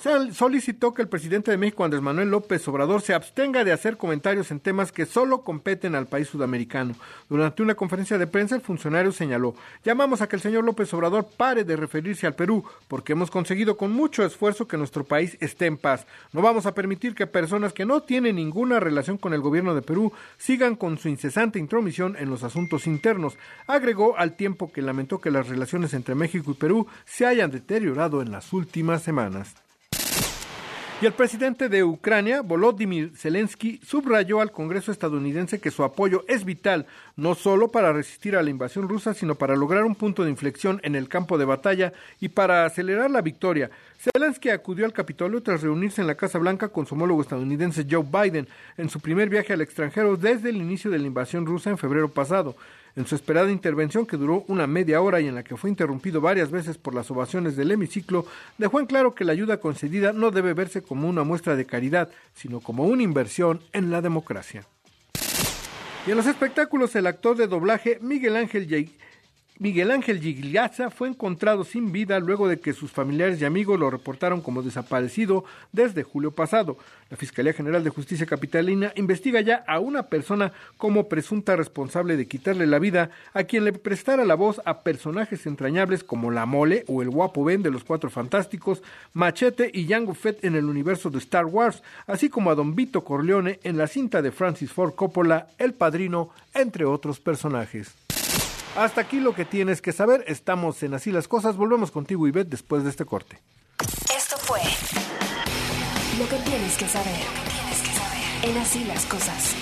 solicitó que el presidente de México, Andrés Manuel López Obrador, se abstenga de hacer comentarios en temas que solo competen al país sudamericano. Durante una conferencia de prensa, el funcionario señaló: llamamos a que el señor López Obrador pare de referirse al Perú, porque hemos conseguido con mucho esfuerzo que nuestro país esté en paz. No vamos a permitir que personas que no tienen ninguna relación con el gobierno de Perú sigan con su incesante intromisión en los asuntos internos. Agregó al tiempo que lamentó que las relaciones entre México y Perú se hayan deteriorado en las últimas semanas. Y el presidente de Ucrania, Volodymyr Zelensky, subrayó al Congreso estadounidense que su apoyo es vital, no solo para resistir a la invasión rusa, sino para lograr un punto de inflexión en el campo de batalla y para acelerar la victoria. Zelensky acudió al Capitolio tras reunirse en la Casa Blanca con su homólogo estadounidense Joe Biden, en su primer viaje al extranjero desde el inicio de la invasión rusa en febrero pasado. En su esperada intervención, que duró una media hora y en la que fue interrumpido varias veces por las ovaciones del hemiciclo, dejó en claro que la ayuda concedida no debe verse como una muestra de caridad, sino como una inversión en la democracia. Y en los espectáculos, el actor de doblaje Miguel Ángel Ye- Miguel Ángel Gigliazza fue encontrado sin vida luego de que sus familiares y amigos lo reportaron como desaparecido desde julio pasado. La Fiscalía General de Justicia Capitalina investiga ya a una persona como presunta responsable de quitarle la vida a quien le prestara la voz a personajes entrañables como La Mole o el Guapo Ben de Los Cuatro Fantásticos, Machete y Jango Fett en el universo de Star Wars, así como a Don Vito Corleone en la cinta de Francis Ford Coppola, El Padrino, entre otros personajes. Hasta aquí lo que tienes que saber. Estamos en Así las Cosas. Volvemos contigo, Ivette, después de este corte. Esto fue Lo que tienes que saber. Tienes que saber. En Así las Cosas.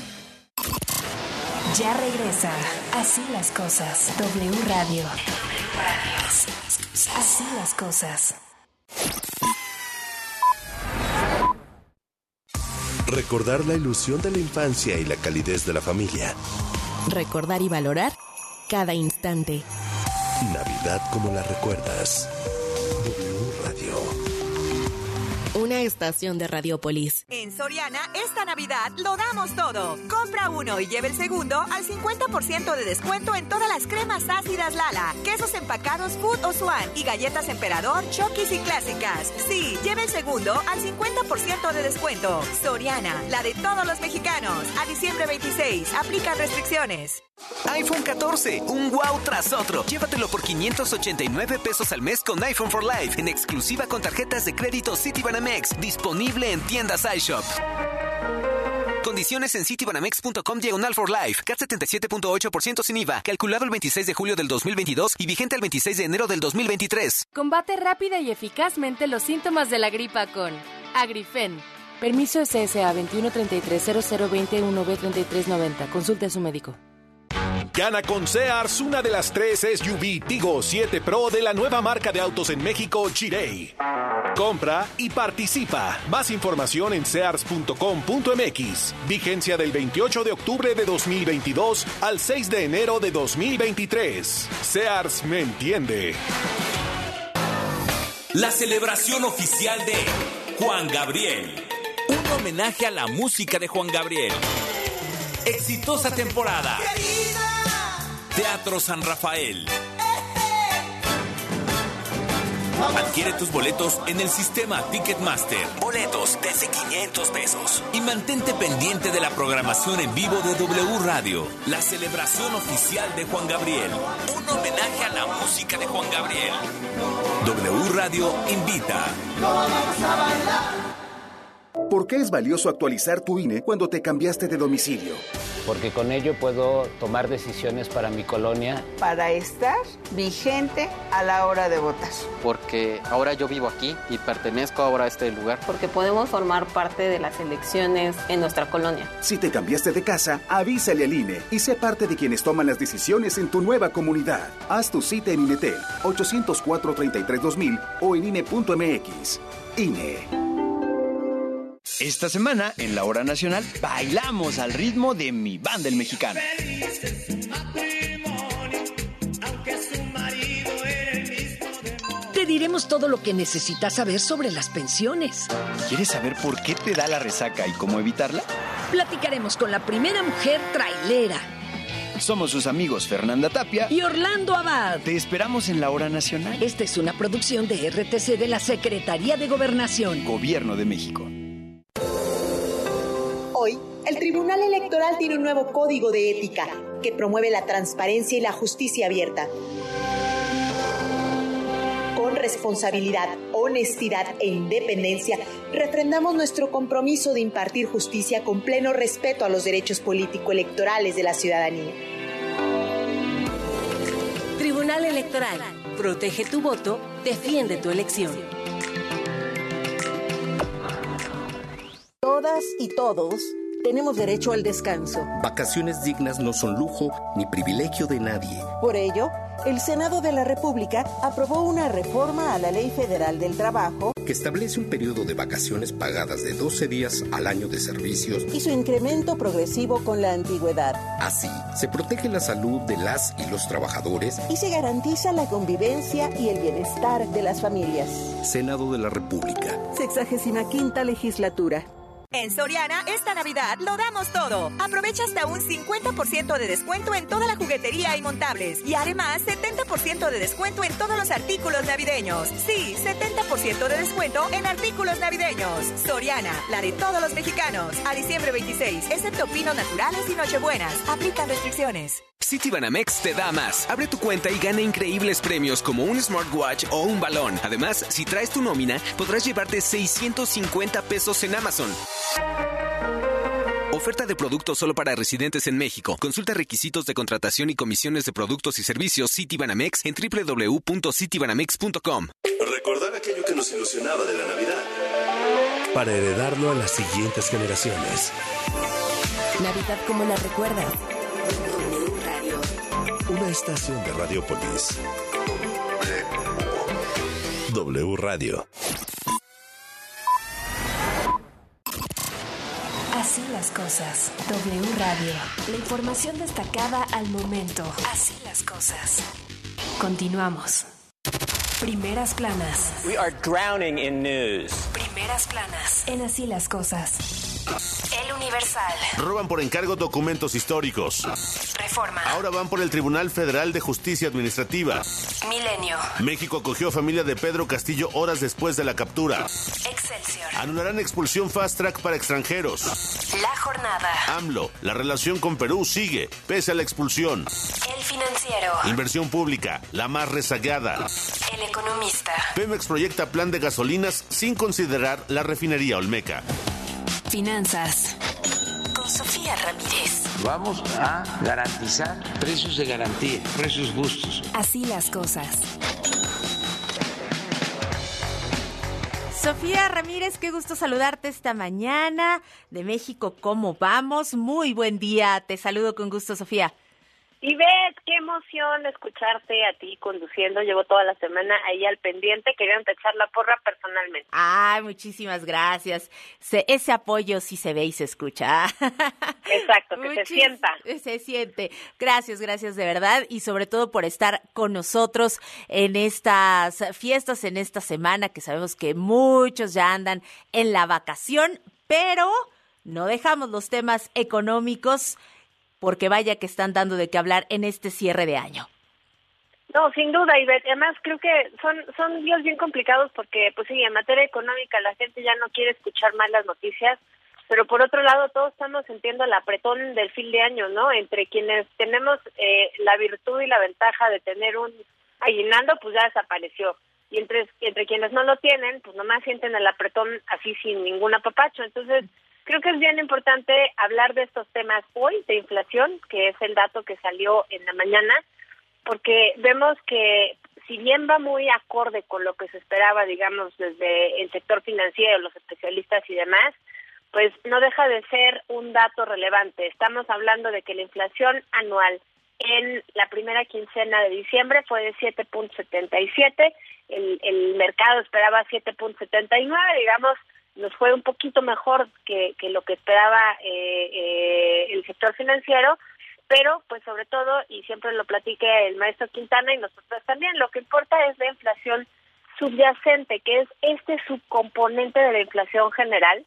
Ya regresa Así las Cosas. W Radio. Así las Cosas. Recordar la ilusión de la infancia y la calidez de la familia. Recordar y valorar cada instante. Navidad como la recuerdas. W Radio. Una estación de Radiopolis. En Soriana, esta Navidad lo damos todo. Compra uno y lleve el segundo al cincuenta por ciento de descuento en todas las cremas ácidas Lala, quesos empacados Food o Swan y galletas Emperador, Chokis y clásicas. Sí, lleve el segundo al cincuenta por ciento de descuento. Soriana, la de todos los mexicanos. A diciembre veintiséis, aplican restricciones. iPhone catorce, un wow tras otro. Llévatelo por quinientos ochenta y nueve pesos al mes con iPhone for Life, en exclusiva con tarjetas de crédito Citibanamex, disponible en tiendas iShop. Condiciones en citibanamex.com diagonal for life. C A T setenta y siete punto ocho por ciento sin I V A. Calculado el veintiséis de julio del dos mil veintidós y vigente el veintiséis de enero del dos mil veintitrés. Combate rápida y eficazmente los síntomas de la gripa con Agrifen. Permiso S S A veintiuno treinta y tres cero cero veintiuno B treinta y tres noventa. Consulte a su médico. Gana con Sears una de las tres S U V Tigo siete Pro de la nueva marca de autos en México, Chirey. Compra y participa. Más información en sears punto com punto m x. Vigencia del veintiocho de octubre de dos mil veintidós al seis de enero de dos mil veintitrés. Sears me entiende. La celebración oficial de Juan Gabriel. Un homenaje a la música de Juan Gabriel. Exitosa temporada. Teatro San Rafael. Adquiere tus boletos en el sistema Ticketmaster. Boletos desde quinientos pesos. Y mantente pendiente de la programación en vivo de W Radio. La celebración oficial de Juan Gabriel. Un homenaje a la música de Juan Gabriel. W Radio invita. ¿Por qué es valioso actualizar tu I N E cuando te cambiaste de domicilio? Porque con ello puedo tomar decisiones para mi colonia. Para estar vigente a la hora de votar. Porque ahora yo vivo aquí y pertenezco ahora a este lugar. Porque podemos formar parte de las elecciones en nuestra colonia. Si te cambiaste de casa, avísale al I N E y sé parte de quienes toman las decisiones en tu nueva comunidad. Haz tu cita en INETEL ochocientos cuatro, treinta y tres, dos mil o en I N E punto m x. I N E. Esta semana, en la Hora Nacional, bailamos al ritmo de Mi Banda el Mexicano. Te diremos todo lo que necesitas saber sobre las pensiones. ¿Quieres saber por qué te da la resaca y cómo evitarla? Platicaremos con la primera mujer trailera. Somos sus amigos Fernanda Tapia y Orlando Abad. Te esperamos en la Hora Nacional. Esta es una producción de R T C de la Secretaría de Gobernación. Gobierno de México. Hoy, el Tribunal Electoral tiene un nuevo código de ética que promueve la transparencia y la justicia abierta. Con responsabilidad, honestidad e independencia, refrendamos nuestro compromiso de impartir justicia con pleno respeto a los derechos político-electorales de la ciudadanía. Tribunal Electoral. Protege tu voto, defiende tu elección. Todas y todos tenemos derecho al descanso. Vacaciones dignas no son lujo ni privilegio de nadie. Por ello, el Senado de la República aprobó una reforma a la Ley Federal del Trabajo que establece un periodo de vacaciones pagadas de doce días al año de servicios y su incremento progresivo con la antigüedad. Así, se protege la salud de las y los trabajadores y se garantiza la convivencia y el bienestar de las familias. Senado de la República. Sexagésima quinta legislatura. En Soriana, esta Navidad lo damos todo. Aprovecha hasta un cincuenta por ciento de descuento en toda la juguetería y montables. Y además, setenta por ciento de descuento en todos los artículos navideños. Sí, setenta por ciento de descuento en artículos navideños. Soriana, la de todos los mexicanos. A diciembre veintiséis, excepto pinos naturales y nochebuenas. Aplican restricciones. Citibanamex te da más. Abre tu cuenta y gana increíbles premios como un smartwatch o un balón. Además, si traes tu nómina, podrás llevarte seiscientos cincuenta pesos en Amazon. Oferta de productos solo para residentes en México. Consulta requisitos de contratación y comisiones de productos y servicios Citibanamex en doble u doble u doble u punto citibanamex punto com. Recordar aquello que nos ilusionaba de la Navidad para heredarlo a las siguientes generaciones. Navidad como la recuerdas. W Radio. Una estación de Radiopolis. W Radio. Así las cosas. W Radio. La información destacada al momento. Así las cosas. Continuamos. Primeras planas. We are drowning in news. Primeras planas. En Así las cosas. El Universal. Roban por encargo documentos históricos. Reforma. Ahora van por el Tribunal Federal de Justicia Administrativa. Milenio. México acogió a familia de Pedro Castillo horas después de la captura. Excelsior. Anularán expulsión fast track para extranjeros. La Jornada. AMLO. La relación con Perú sigue, pese a la expulsión. El Financiero. Inversión pública, la más rezagada. El Economista. Pemex proyecta plan de gasolinas sin considerar la refinería Olmeca. Finanzas. Con Sofía Ramírez. Vamos a garantizar precios de garantía, precios justos. Así las cosas. Sofía Ramírez, qué gusto saludarte esta mañana. De México, ¿cómo vamos? Muy buen día. Te saludo con gusto, Sofía. Ivette, qué emoción escucharte a ti conduciendo. Llevo toda la semana ahí al pendiente, queriendo echar la porra personalmente. Ay, muchísimas gracias. Se, ese apoyo sí se ve y se escucha. Exacto, que Muchis, se sienta. Se siente. Gracias, gracias de verdad. Y sobre todo por estar con nosotros en estas fiestas, en esta semana, que sabemos que muchos ya andan en la vacación, pero no dejamos los temas económicos, porque vaya que están dando de qué hablar en este cierre de año. No, sin duda, Ivette. Además, creo que son son días bien complicados porque, pues sí, en materia económica la gente ya no quiere escuchar más las noticias, pero por otro lado todos estamos sintiendo el apretón del fin de año, ¿no? Entre quienes tenemos eh, la virtud y la ventaja de tener un aguinaldo, pues ya desapareció. Y entre, entre quienes no lo tienen, pues nomás sienten el apretón así sin ningún apapacho. Entonces, creo que es bien importante hablar de estos temas hoy, de inflación, que es el dato que salió en la mañana, porque vemos que si bien va muy acorde con lo que se esperaba, digamos, desde el sector financiero, los especialistas y demás, pues no deja de ser un dato relevante. Estamos hablando de que la inflación anual en la primera quincena de diciembre fue de siete punto setenta y siete, el, el mercado esperaba siete punto setenta y nueve, digamos, nos fue un poquito mejor que, que lo que esperaba eh, eh, el sector financiero, pero pues sobre todo, y siempre lo platique el maestro Quintana y nosotros también, lo que importa es la inflación subyacente, que es este subcomponente de la inflación general,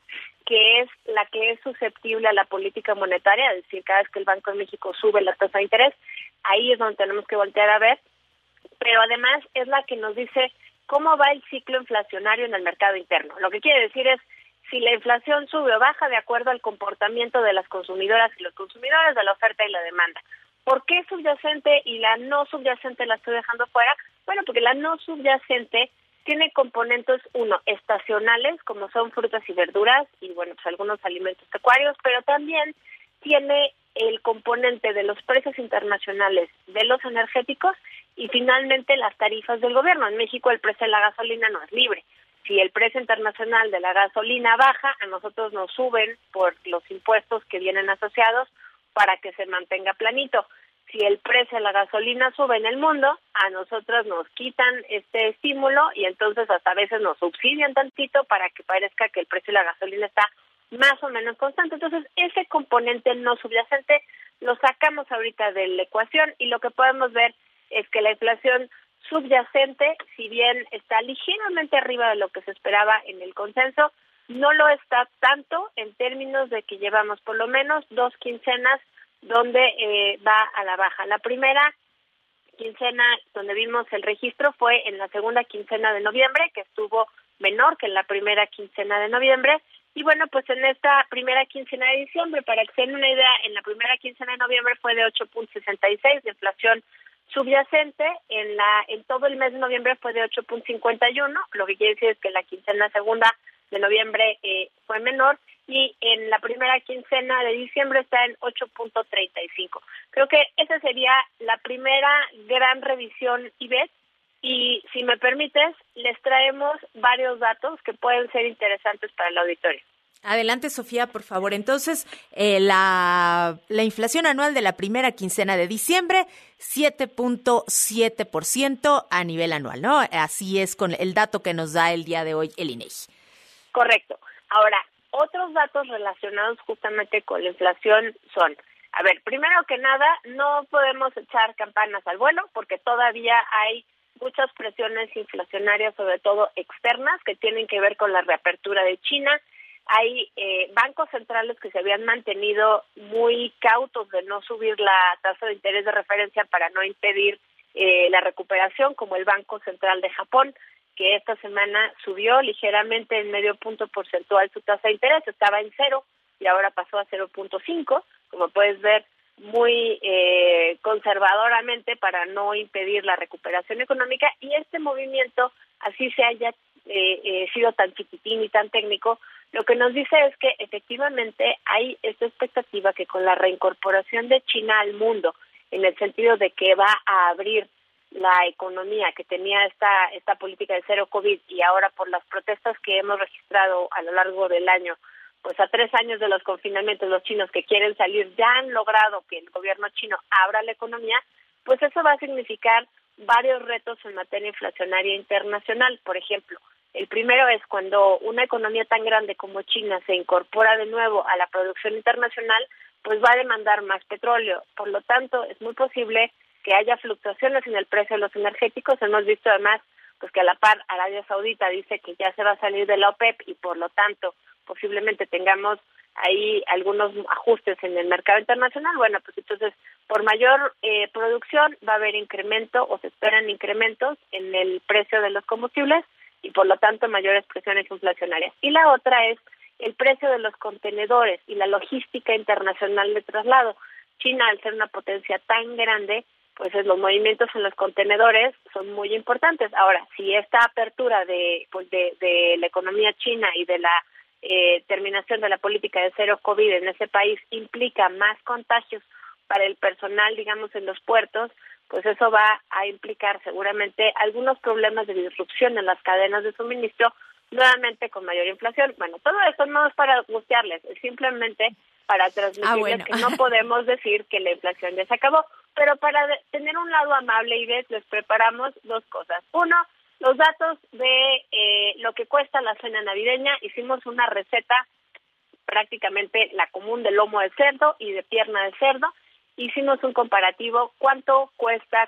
que es la que es susceptible a la política monetaria, es decir, cada vez que el Banco de México sube la tasa de interés, ahí es donde tenemos que voltear a ver, pero además es la que nos dice cómo va el ciclo inflacionario en el mercado interno. Lo que quiere decir es si la inflación sube o baja de acuerdo al comportamiento de las consumidoras y los consumidores, de la oferta y la demanda. ¿Por qué subyacente y la no subyacente la estoy dejando fuera? Bueno, porque la no subyacente tiene componentes, uno, estacionales, como son frutas y verduras, y bueno, pues algunos alimentos pecuarios, pero también tiene el componente de los precios internacionales de los energéticos y finalmente las tarifas del gobierno. En México el precio de la gasolina no es libre. Si el precio internacional de la gasolina baja, a nosotros nos suben por los impuestos que vienen asociados para que se mantenga planito. Si el precio de la gasolina sube en el mundo, a nosotros nos quitan este estímulo y entonces hasta a veces nos subsidian tantito para que parezca que el precio de la gasolina está más o menos constante. Entonces, ese componente no subyacente lo sacamos ahorita de la ecuación y lo que podemos ver es que la inflación subyacente, si bien está ligeramente arriba de lo que se esperaba en el consenso, no lo está tanto en términos de que llevamos por lo menos dos quincenas donde eh, va a la baja. La primera quincena donde vimos el registro fue en la segunda quincena de noviembre, que estuvo menor que en la primera quincena de noviembre. Y bueno, pues en esta primera quincena de diciembre, para que se den una idea, en la primera quincena de noviembre fue de ocho punto sesenta y seis de inflación subyacente, en la en todo el mes de noviembre fue de ocho punto cincuenta y uno, lo que quiere decir es que la quincena segunda de noviembre eh, fue menor, y en la primera quincena de diciembre está en ocho punto treinta y cinco. Creo que esa sería la primera gran revisión I B E T, y si me permites, les traemos varios datos que pueden ser interesantes para el auditorio. Adelante, Sofía, por favor. Entonces, eh, la, la inflación anual de la primera quincena de diciembre, siete punto siete por ciento a nivel anual, ¿no? Así es con el dato que nos da el día de hoy el I N E G I. Correcto. Ahora, otros datos relacionados justamente con la inflación son, a ver, primero que nada, no podemos echar campanas al vuelo porque todavía hay muchas presiones inflacionarias, sobre todo externas, que tienen que ver con la reapertura de China. Hay eh, bancos centrales que se habían mantenido muy cautos de no subir la tasa de interés de referencia para no impedir eh, la recuperación, como el Banco Central de Japón, que esta semana subió ligeramente en medio punto porcentual su tasa de interés, estaba en cero y ahora pasó a cero punto cinco, como puedes ver, muy eh, conservadoramente para no impedir la recuperación económica, y este movimiento, así se haya eh, eh, sido tan chiquitín y tan técnico, lo que nos dice es que efectivamente hay esta expectativa que con la reincorporación de China al mundo, en el sentido de que va a abrir la economía, que tenía esta esta política de cero COVID, y ahora por las protestas que hemos registrado a lo largo del año, pues a tres años de los confinamientos, los chinos que quieren salir ya han logrado que el gobierno chino abra la economía, pues eso va a significar varios retos en materia inflacionaria internacional. Por ejemplo, el primero es cuando una economía tan grande como China se incorpora de nuevo a la producción internacional, pues va a demandar más petróleo. Por lo tanto, es muy posible que haya fluctuaciones en el precio de los energéticos. Hemos visto además pues que a la par Arabia Saudita dice que ya se va a salir de la OPEP y por lo tanto posiblemente tengamos ahí algunos ajustes en el mercado internacional. Bueno, pues entonces por mayor eh, producción va a haber incremento o se esperan incrementos en el precio de los combustibles y por lo tanto mayores presiones inflacionarias. Y la otra es el precio de los contenedores y la logística internacional de traslado. China, al ser una potencia tan grande, pues los movimientos en los contenedores son muy importantes. Ahora, si esta apertura de pues de, de la economía china y de la eh, terminación de la política de cero COVID en ese país implica más contagios para el personal, digamos, en los puertos, pues eso va a implicar seguramente algunos problemas de disrupción en las cadenas de suministro, nuevamente con mayor inflación. Bueno, todo esto no es para angustiarles, es simplemente para transmitirles ah, bueno. que no podemos decir que la inflación ya se acabó, pero para de, tener un lado amable, y les preparamos dos cosas. Uno, los datos de eh, lo que cuesta la cena navideña. Hicimos una receta prácticamente la común de lomo de cerdo y de pierna de cerdo. Hicimos un comparativo, cuánto cuesta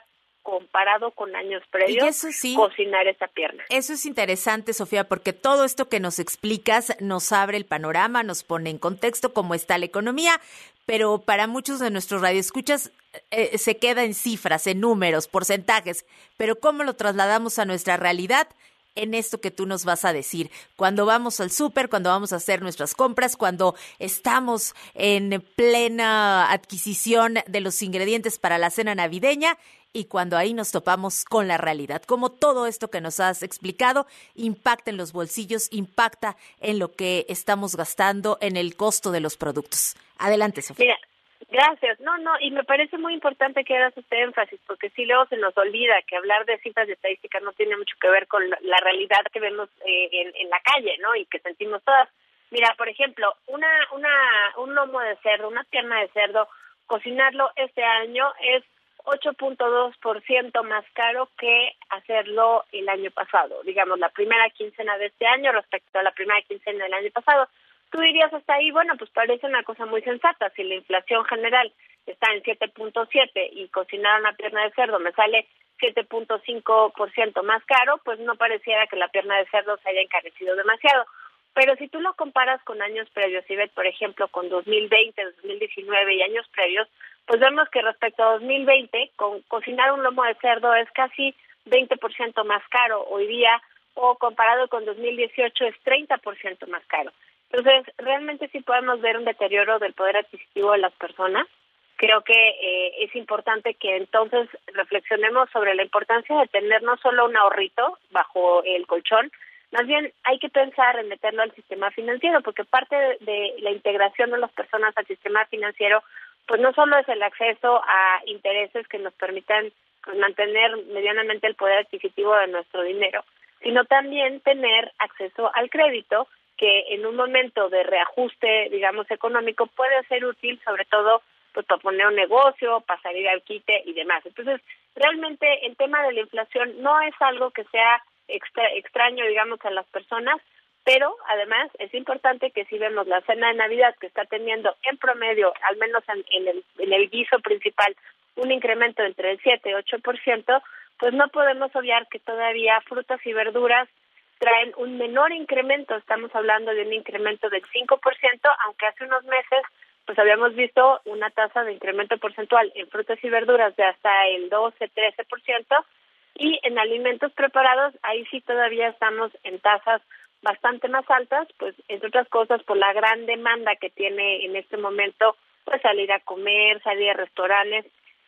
comparado con años previos, y eso sí, cocinar esa pierna. Eso es interesante, Sofía, porque todo esto que nos explicas nos abre el panorama, nos pone en contexto cómo está la economía, pero para muchos de nuestros radioescuchas eh, se queda en cifras, en números, porcentajes, pero ¿cómo lo trasladamos a nuestra realidad? En esto que tú nos vas a decir, cuando vamos al súper, cuando vamos a hacer nuestras compras, cuando estamos en plena adquisición de los ingredientes para la cena navideña y cuando ahí nos topamos con la realidad, cómo todo esto que nos has explicado impacta en los bolsillos, impacta en lo que estamos gastando, en el costo de los productos. Adelante, Sofía. Mira, gracias. No, no, y me parece muy importante que hagas este énfasis, porque si luego se nos olvida que hablar de cifras de estadísticas no tiene mucho que ver con la realidad que vemos eh, en, en la calle, ¿no? Y que sentimos todas. Mira, por ejemplo, una, una, un lomo de cerdo, una pierna de cerdo, cocinarlo este año es ocho punto dos por ciento más caro que hacerlo el año pasado. Digamos, la primera quincena de este año respecto a la primera quincena del año pasado. Tú dirías hasta ahí, bueno, pues parece una cosa muy sensata. Si la inflación general está en siete punto siete y cocinar una pierna de cerdo me sale siete punto cinco por ciento más caro, pues no pareciera que la pierna de cerdo se haya encarecido demasiado. Pero si tú lo comparas con años previos, y ves, por ejemplo, con dos mil veinte, dos mil diecinueve y años previos, pues vemos que respecto a dos mil veinte, con cocinar un lomo de cerdo es casi veinte por ciento más caro hoy día, o comparado con dos mil dieciocho es treinta por ciento más caro. Entonces, realmente sí podemos ver un deterioro del poder adquisitivo de las personas. Creo que eh, es importante que entonces reflexionemos sobre la importancia de tener no solo un ahorrito bajo el colchón, más bien hay que pensar en meterlo al sistema financiero, porque parte de, de la integración de las personas al sistema financiero, pues no solo es el acceso a intereses que nos permitan pues, mantener medianamente el poder adquisitivo de nuestro dinero, sino también tener acceso al crédito, que en un momento de reajuste, digamos, económico, puede ser útil, sobre todo, pues para poner un negocio, para salir al quite y demás. Entonces, realmente el tema de la inflación no es algo que sea extra, extraño, digamos, a las personas, pero además es importante que si vemos la cena de Navidad que está teniendo en promedio, al menos en, en, el, en el guiso principal, un incremento entre el siete y ocho por ciento, pues no podemos obviar que todavía frutas y verduras traen un menor incremento. Estamos hablando de un incremento del cinco por ciento, aunque hace unos meses pues habíamos visto una tasa de incremento porcentual en frutas y verduras de hasta el doce, trece por ciento, y en alimentos preparados ahí sí todavía estamos en tasas bastante más altas, pues entre otras cosas por la gran demanda que tiene en este momento pues salir a comer, salir a restaurantes.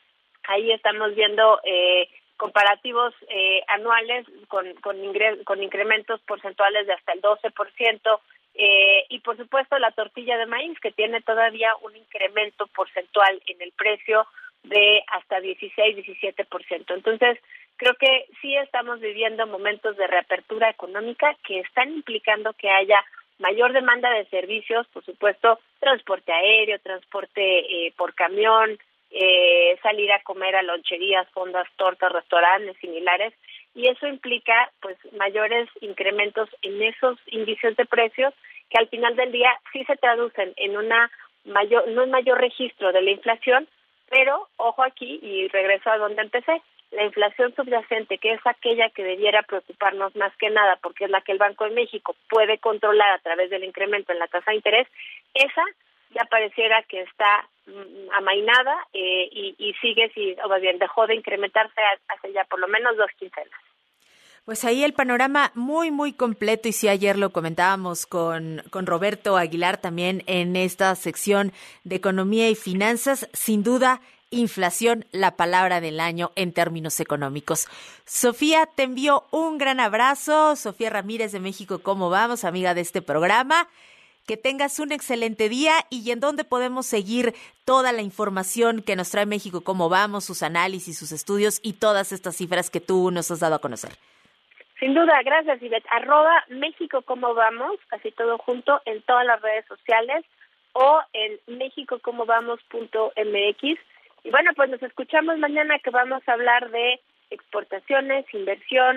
Ahí estamos viendo eh, comparativos eh, anuales con con, ingre- con incrementos porcentuales de hasta el doce por ciento, eh, y por supuesto la tortilla de maíz, que tiene todavía un incremento porcentual en el precio de hasta dieciséis, diecisiete por ciento. Entonces, creo que sí estamos viviendo momentos de reapertura económica que están implicando que haya mayor demanda de servicios, por supuesto, transporte aéreo, transporte eh, por camión, eh, salir a comer a loncherías, fondas, tortas, restaurantes similares, y eso implica pues mayores incrementos en esos índices de precios que al final del día sí se traducen en una mayor, no un mayor registro de la inflación, pero ojo aquí y regreso a donde empecé. La inflación subyacente, que es aquella que debiera preocuparnos más que nada, porque es la que el Banco de México puede controlar a través del incremento en la tasa de interés, esa ya pareciera que está mm, amainada eh, y, y sigue, si, o más bien dejó de incrementarse hace ya por lo menos dos quincenas. Pues ahí el panorama muy, muy completo, y sí, ayer lo comentábamos con, con Roberto Aguilar también en esta sección de Economía y Finanzas, sin duda, inflación, la palabra del año en términos económicos. Sofía, te envío un gran abrazo. Sofía Ramírez de México, ¿cómo vamos? Amiga de este programa. Que tengas un excelente día, y en dónde podemos seguir toda la información que nos trae México, cómo vamos, sus análisis, sus estudios y todas estas cifras que tú nos has dado a conocer. Sin duda, gracias, Ivette. Arroba México Cómo Vamos, casi todo junto, en todas las redes sociales, o en mexico cómo vamos punto m x. Y bueno, pues nos escuchamos mañana, que vamos a hablar de exportaciones, inversión,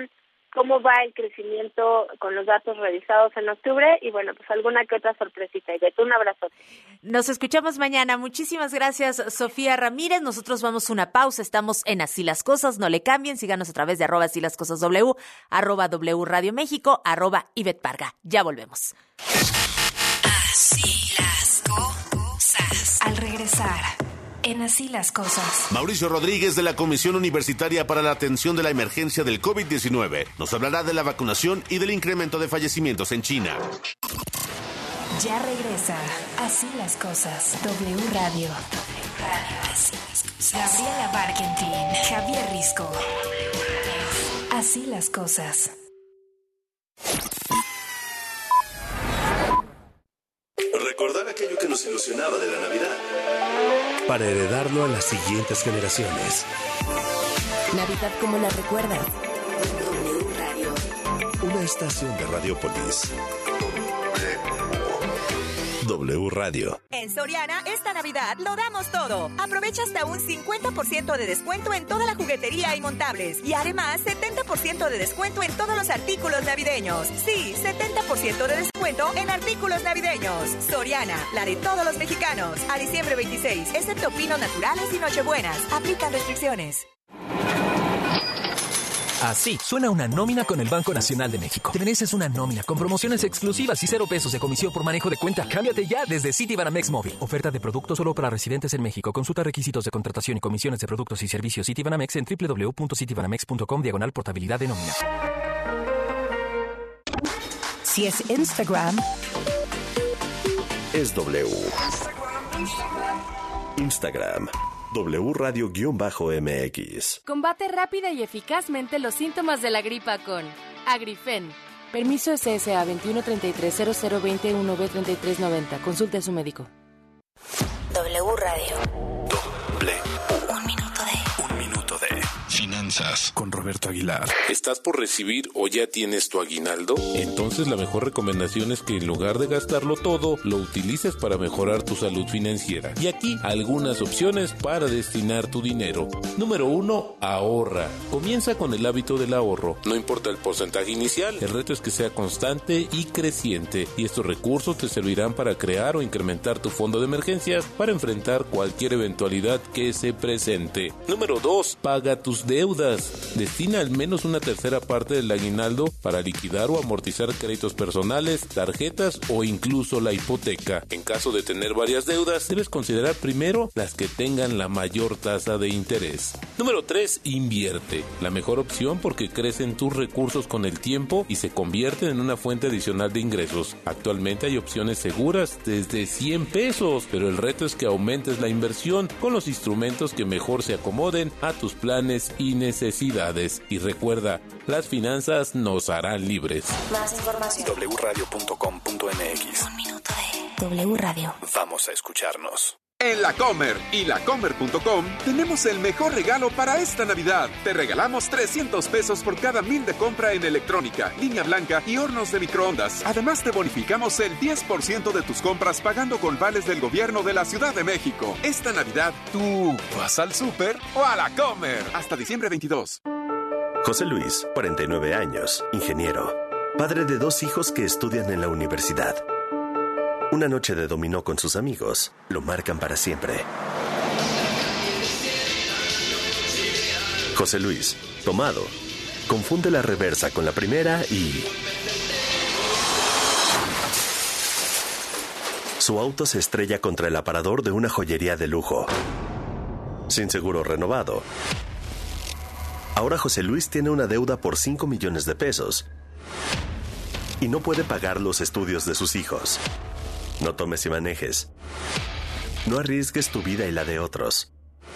cómo va el crecimiento con los datos revisados en octubre y bueno, pues alguna que otra sorpresita. Y de tú un abrazo. Nos escuchamos mañana. Muchísimas gracias, Sofía Ramírez. Nosotros vamos a una pausa. Estamos en Así las Cosas. No le cambien. Síganos a través de arroba Así las Cosas W, arroba W Radio México, arroba Ivette Parga. Ya volvemos. Así las cosas. Al regresar, en Así las Cosas. Mauricio Rodríguez de la Comisión Universitaria para la Atención de la Emergencia del COVID diecinueve nos hablará de la vacunación y del incremento de fallecimientos en China. Ya regresa Así las Cosas. W Radio. W Radio. Así las Cosas. Gabriela Barkentin, Javier Risco. Así las Cosas. Recordar aquello que nos ilusionaba de la Navidad para heredarlo a las siguientes generaciones. Navidad como la recuerdas. W Radio. Una estación de Radiopolis. W Radio. En Soriana, esta Navidad lo damos todo. Aprovecha hasta un cincuenta por ciento de descuento en toda la juguetería y montables. Y además, setenta por ciento de descuento en todos los artículos navideños. Sí, setenta por ciento de descuento en artículos navideños. Soriana, la de todos los mexicanos. A diciembre veintiséis, excepto pinos naturales y nochebuenas. Aplican restricciones. Así suena una nómina con el Banco Nacional de México. Te mereces una nómina con promociones exclusivas y cero pesos de comisión por manejo de cuenta. Cámbiate ya desde Citibanamex Móvil. Oferta de producto solo para residentes en México. Consulta requisitos de contratación y comisiones de productos y servicios Citibanamex en doble u doble u doble u punto citibanamex punto com diagonal portabilidad de nómina. Si es Instagram, es W. Instagram. W Radio-M X. Combate rápida y eficazmente los síntomas de la gripa con Agrifen. Permiso S S A veintiuno treinta y tres cero cero veinte uno B treinta y tres noventa. Consulte a su médico. W Radio. Doble. Un minuto de. Un minuto de. Finanzas con Roberto Aguilar. ¿Estás por recibir o ya tienes tu aguinaldo? Entonces la mejor recomendación es que en lugar de gastarlo todo, lo utilices para mejorar tu salud financiera. Y aquí algunas opciones para destinar tu dinero. Número uno, ahorra. Comienza con el hábito del ahorro. No importa el porcentaje inicial, el reto es que sea constante y creciente. Y estos recursos te servirán para crear o incrementar tu fondo de emergencias para enfrentar cualquier eventualidad que se presente. Número dos, paga tus deudas. Destina al menos una tercera parte del aguinaldo para liquidar o amortizar créditos personales, tarjetas o incluso la hipoteca. En caso de tener varias deudas, debes considerar primero las que tengan la mayor tasa de interés. Número tres, invierte. La mejor opción porque crecen tus recursos con el tiempo y se convierten en una fuente adicional de ingresos. Actualmente hay opciones seguras desde cien pesos, pero el reto es que aumentes la inversión con los instrumentos que mejor se acomoden a tus planes y necesidades. Y recuerda, las finanzas nos harán libres. Más información. doble u radio punto com punto m x. Un minuto de W Radio. Vamos a escucharnos. En La Comer y la comer punto com tenemos el mejor regalo para esta Navidad. Te regalamos trescientos pesos por cada mil de compra en electrónica, línea blanca y hornos de microondas. Además te bonificamos el diez por ciento de tus compras pagando con vales del gobierno de la Ciudad de México. Esta Navidad, ¿tú vas al súper o a La Comer? Hasta diciembre veintidós. José Luis, cuarenta y nueve años, ingeniero, padre de dos hijos que estudian en la universidad. Una noche de dominó con sus amigos lo marcan para siempre. José Luis, tomado, confunde la reversa con la primera y... su auto se estrella contra el aparador de una joyería de lujo. Sin seguro renovado. Ahora José Luis tiene una deuda por cinco millones de pesos y no puede pagar los estudios de sus hijos. No tomes y manejes. No arriesgues tu vida y la de otros.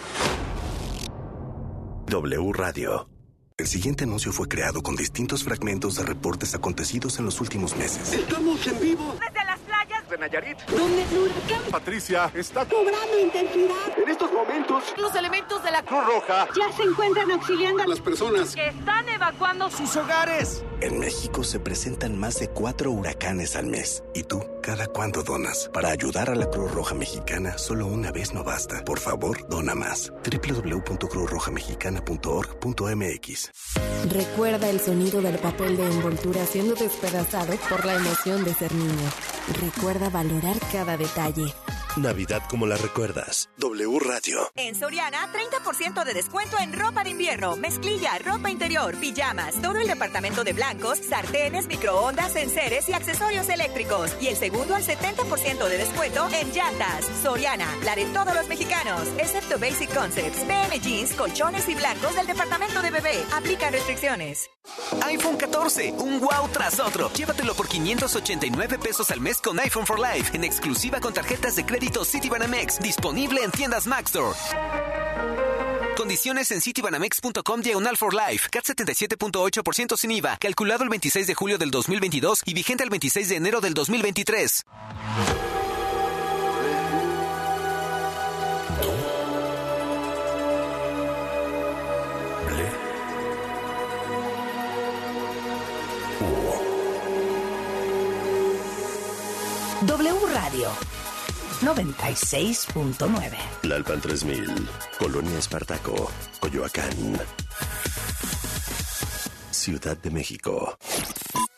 W Radio. El siguiente anuncio fue creado con distintos fragmentos de reportes acontecidos en los últimos meses. ¡Estamos en vivo! ¡Desde las playas de Nayarit! ¿Dónde es el huracán? Patricia está cobrando intensidad. En estos momentos, los elementos de la Cruz Roja ya se encuentran auxiliando a las personas que están evacuando sus hogares. En México se presentan más de cuatro huracanes al mes. ¿Y tú, cada cuándo donas? Para ayudar a la Cruz Roja Mexicana, solo una vez no basta. Por favor, dona más. doble u doble u doble u punto cruz roja mexicana punto org punto m x. Recuerda el sonido del papel de envoltura siendo despedazado por la emoción de ser niño. Recuerda valorar cada detalle. Navidad como la recuerdas. W Radio. En Soriana, treinta por ciento de descuento en ropa de invierno, mezclilla, ropa interior, pijamas, todo el departamento de blancos, sartenes, microondas, enseres y accesorios eléctricos. Y el segundo al setenta por ciento de descuento en llantas. Soriana, la de todos los mexicanos, excepto Basic Concepts, P M Jeans, colchones y blancos del departamento de bebé. Aplica restricciones. iPhone catorce, un wow tras otro. Llévatelo por quinientos ochenta y nueve pesos al mes con iPhone for Life, en exclusiva con tarjetas de crédito Citibanamex, disponible en tiendas Maxstore. Condiciones en citibanamex.com diagonal for life. C A T setenta y siete punto ocho por ciento sin I V A. Calculado el veintiséis de julio del dos mil veintidós y vigente el veintiséis de enero del dos mil veintitrés. W Radio noventa y seis punto nueve. Lalpan tres mil, Colonia Espartaco, Coyoacán, Ciudad de México.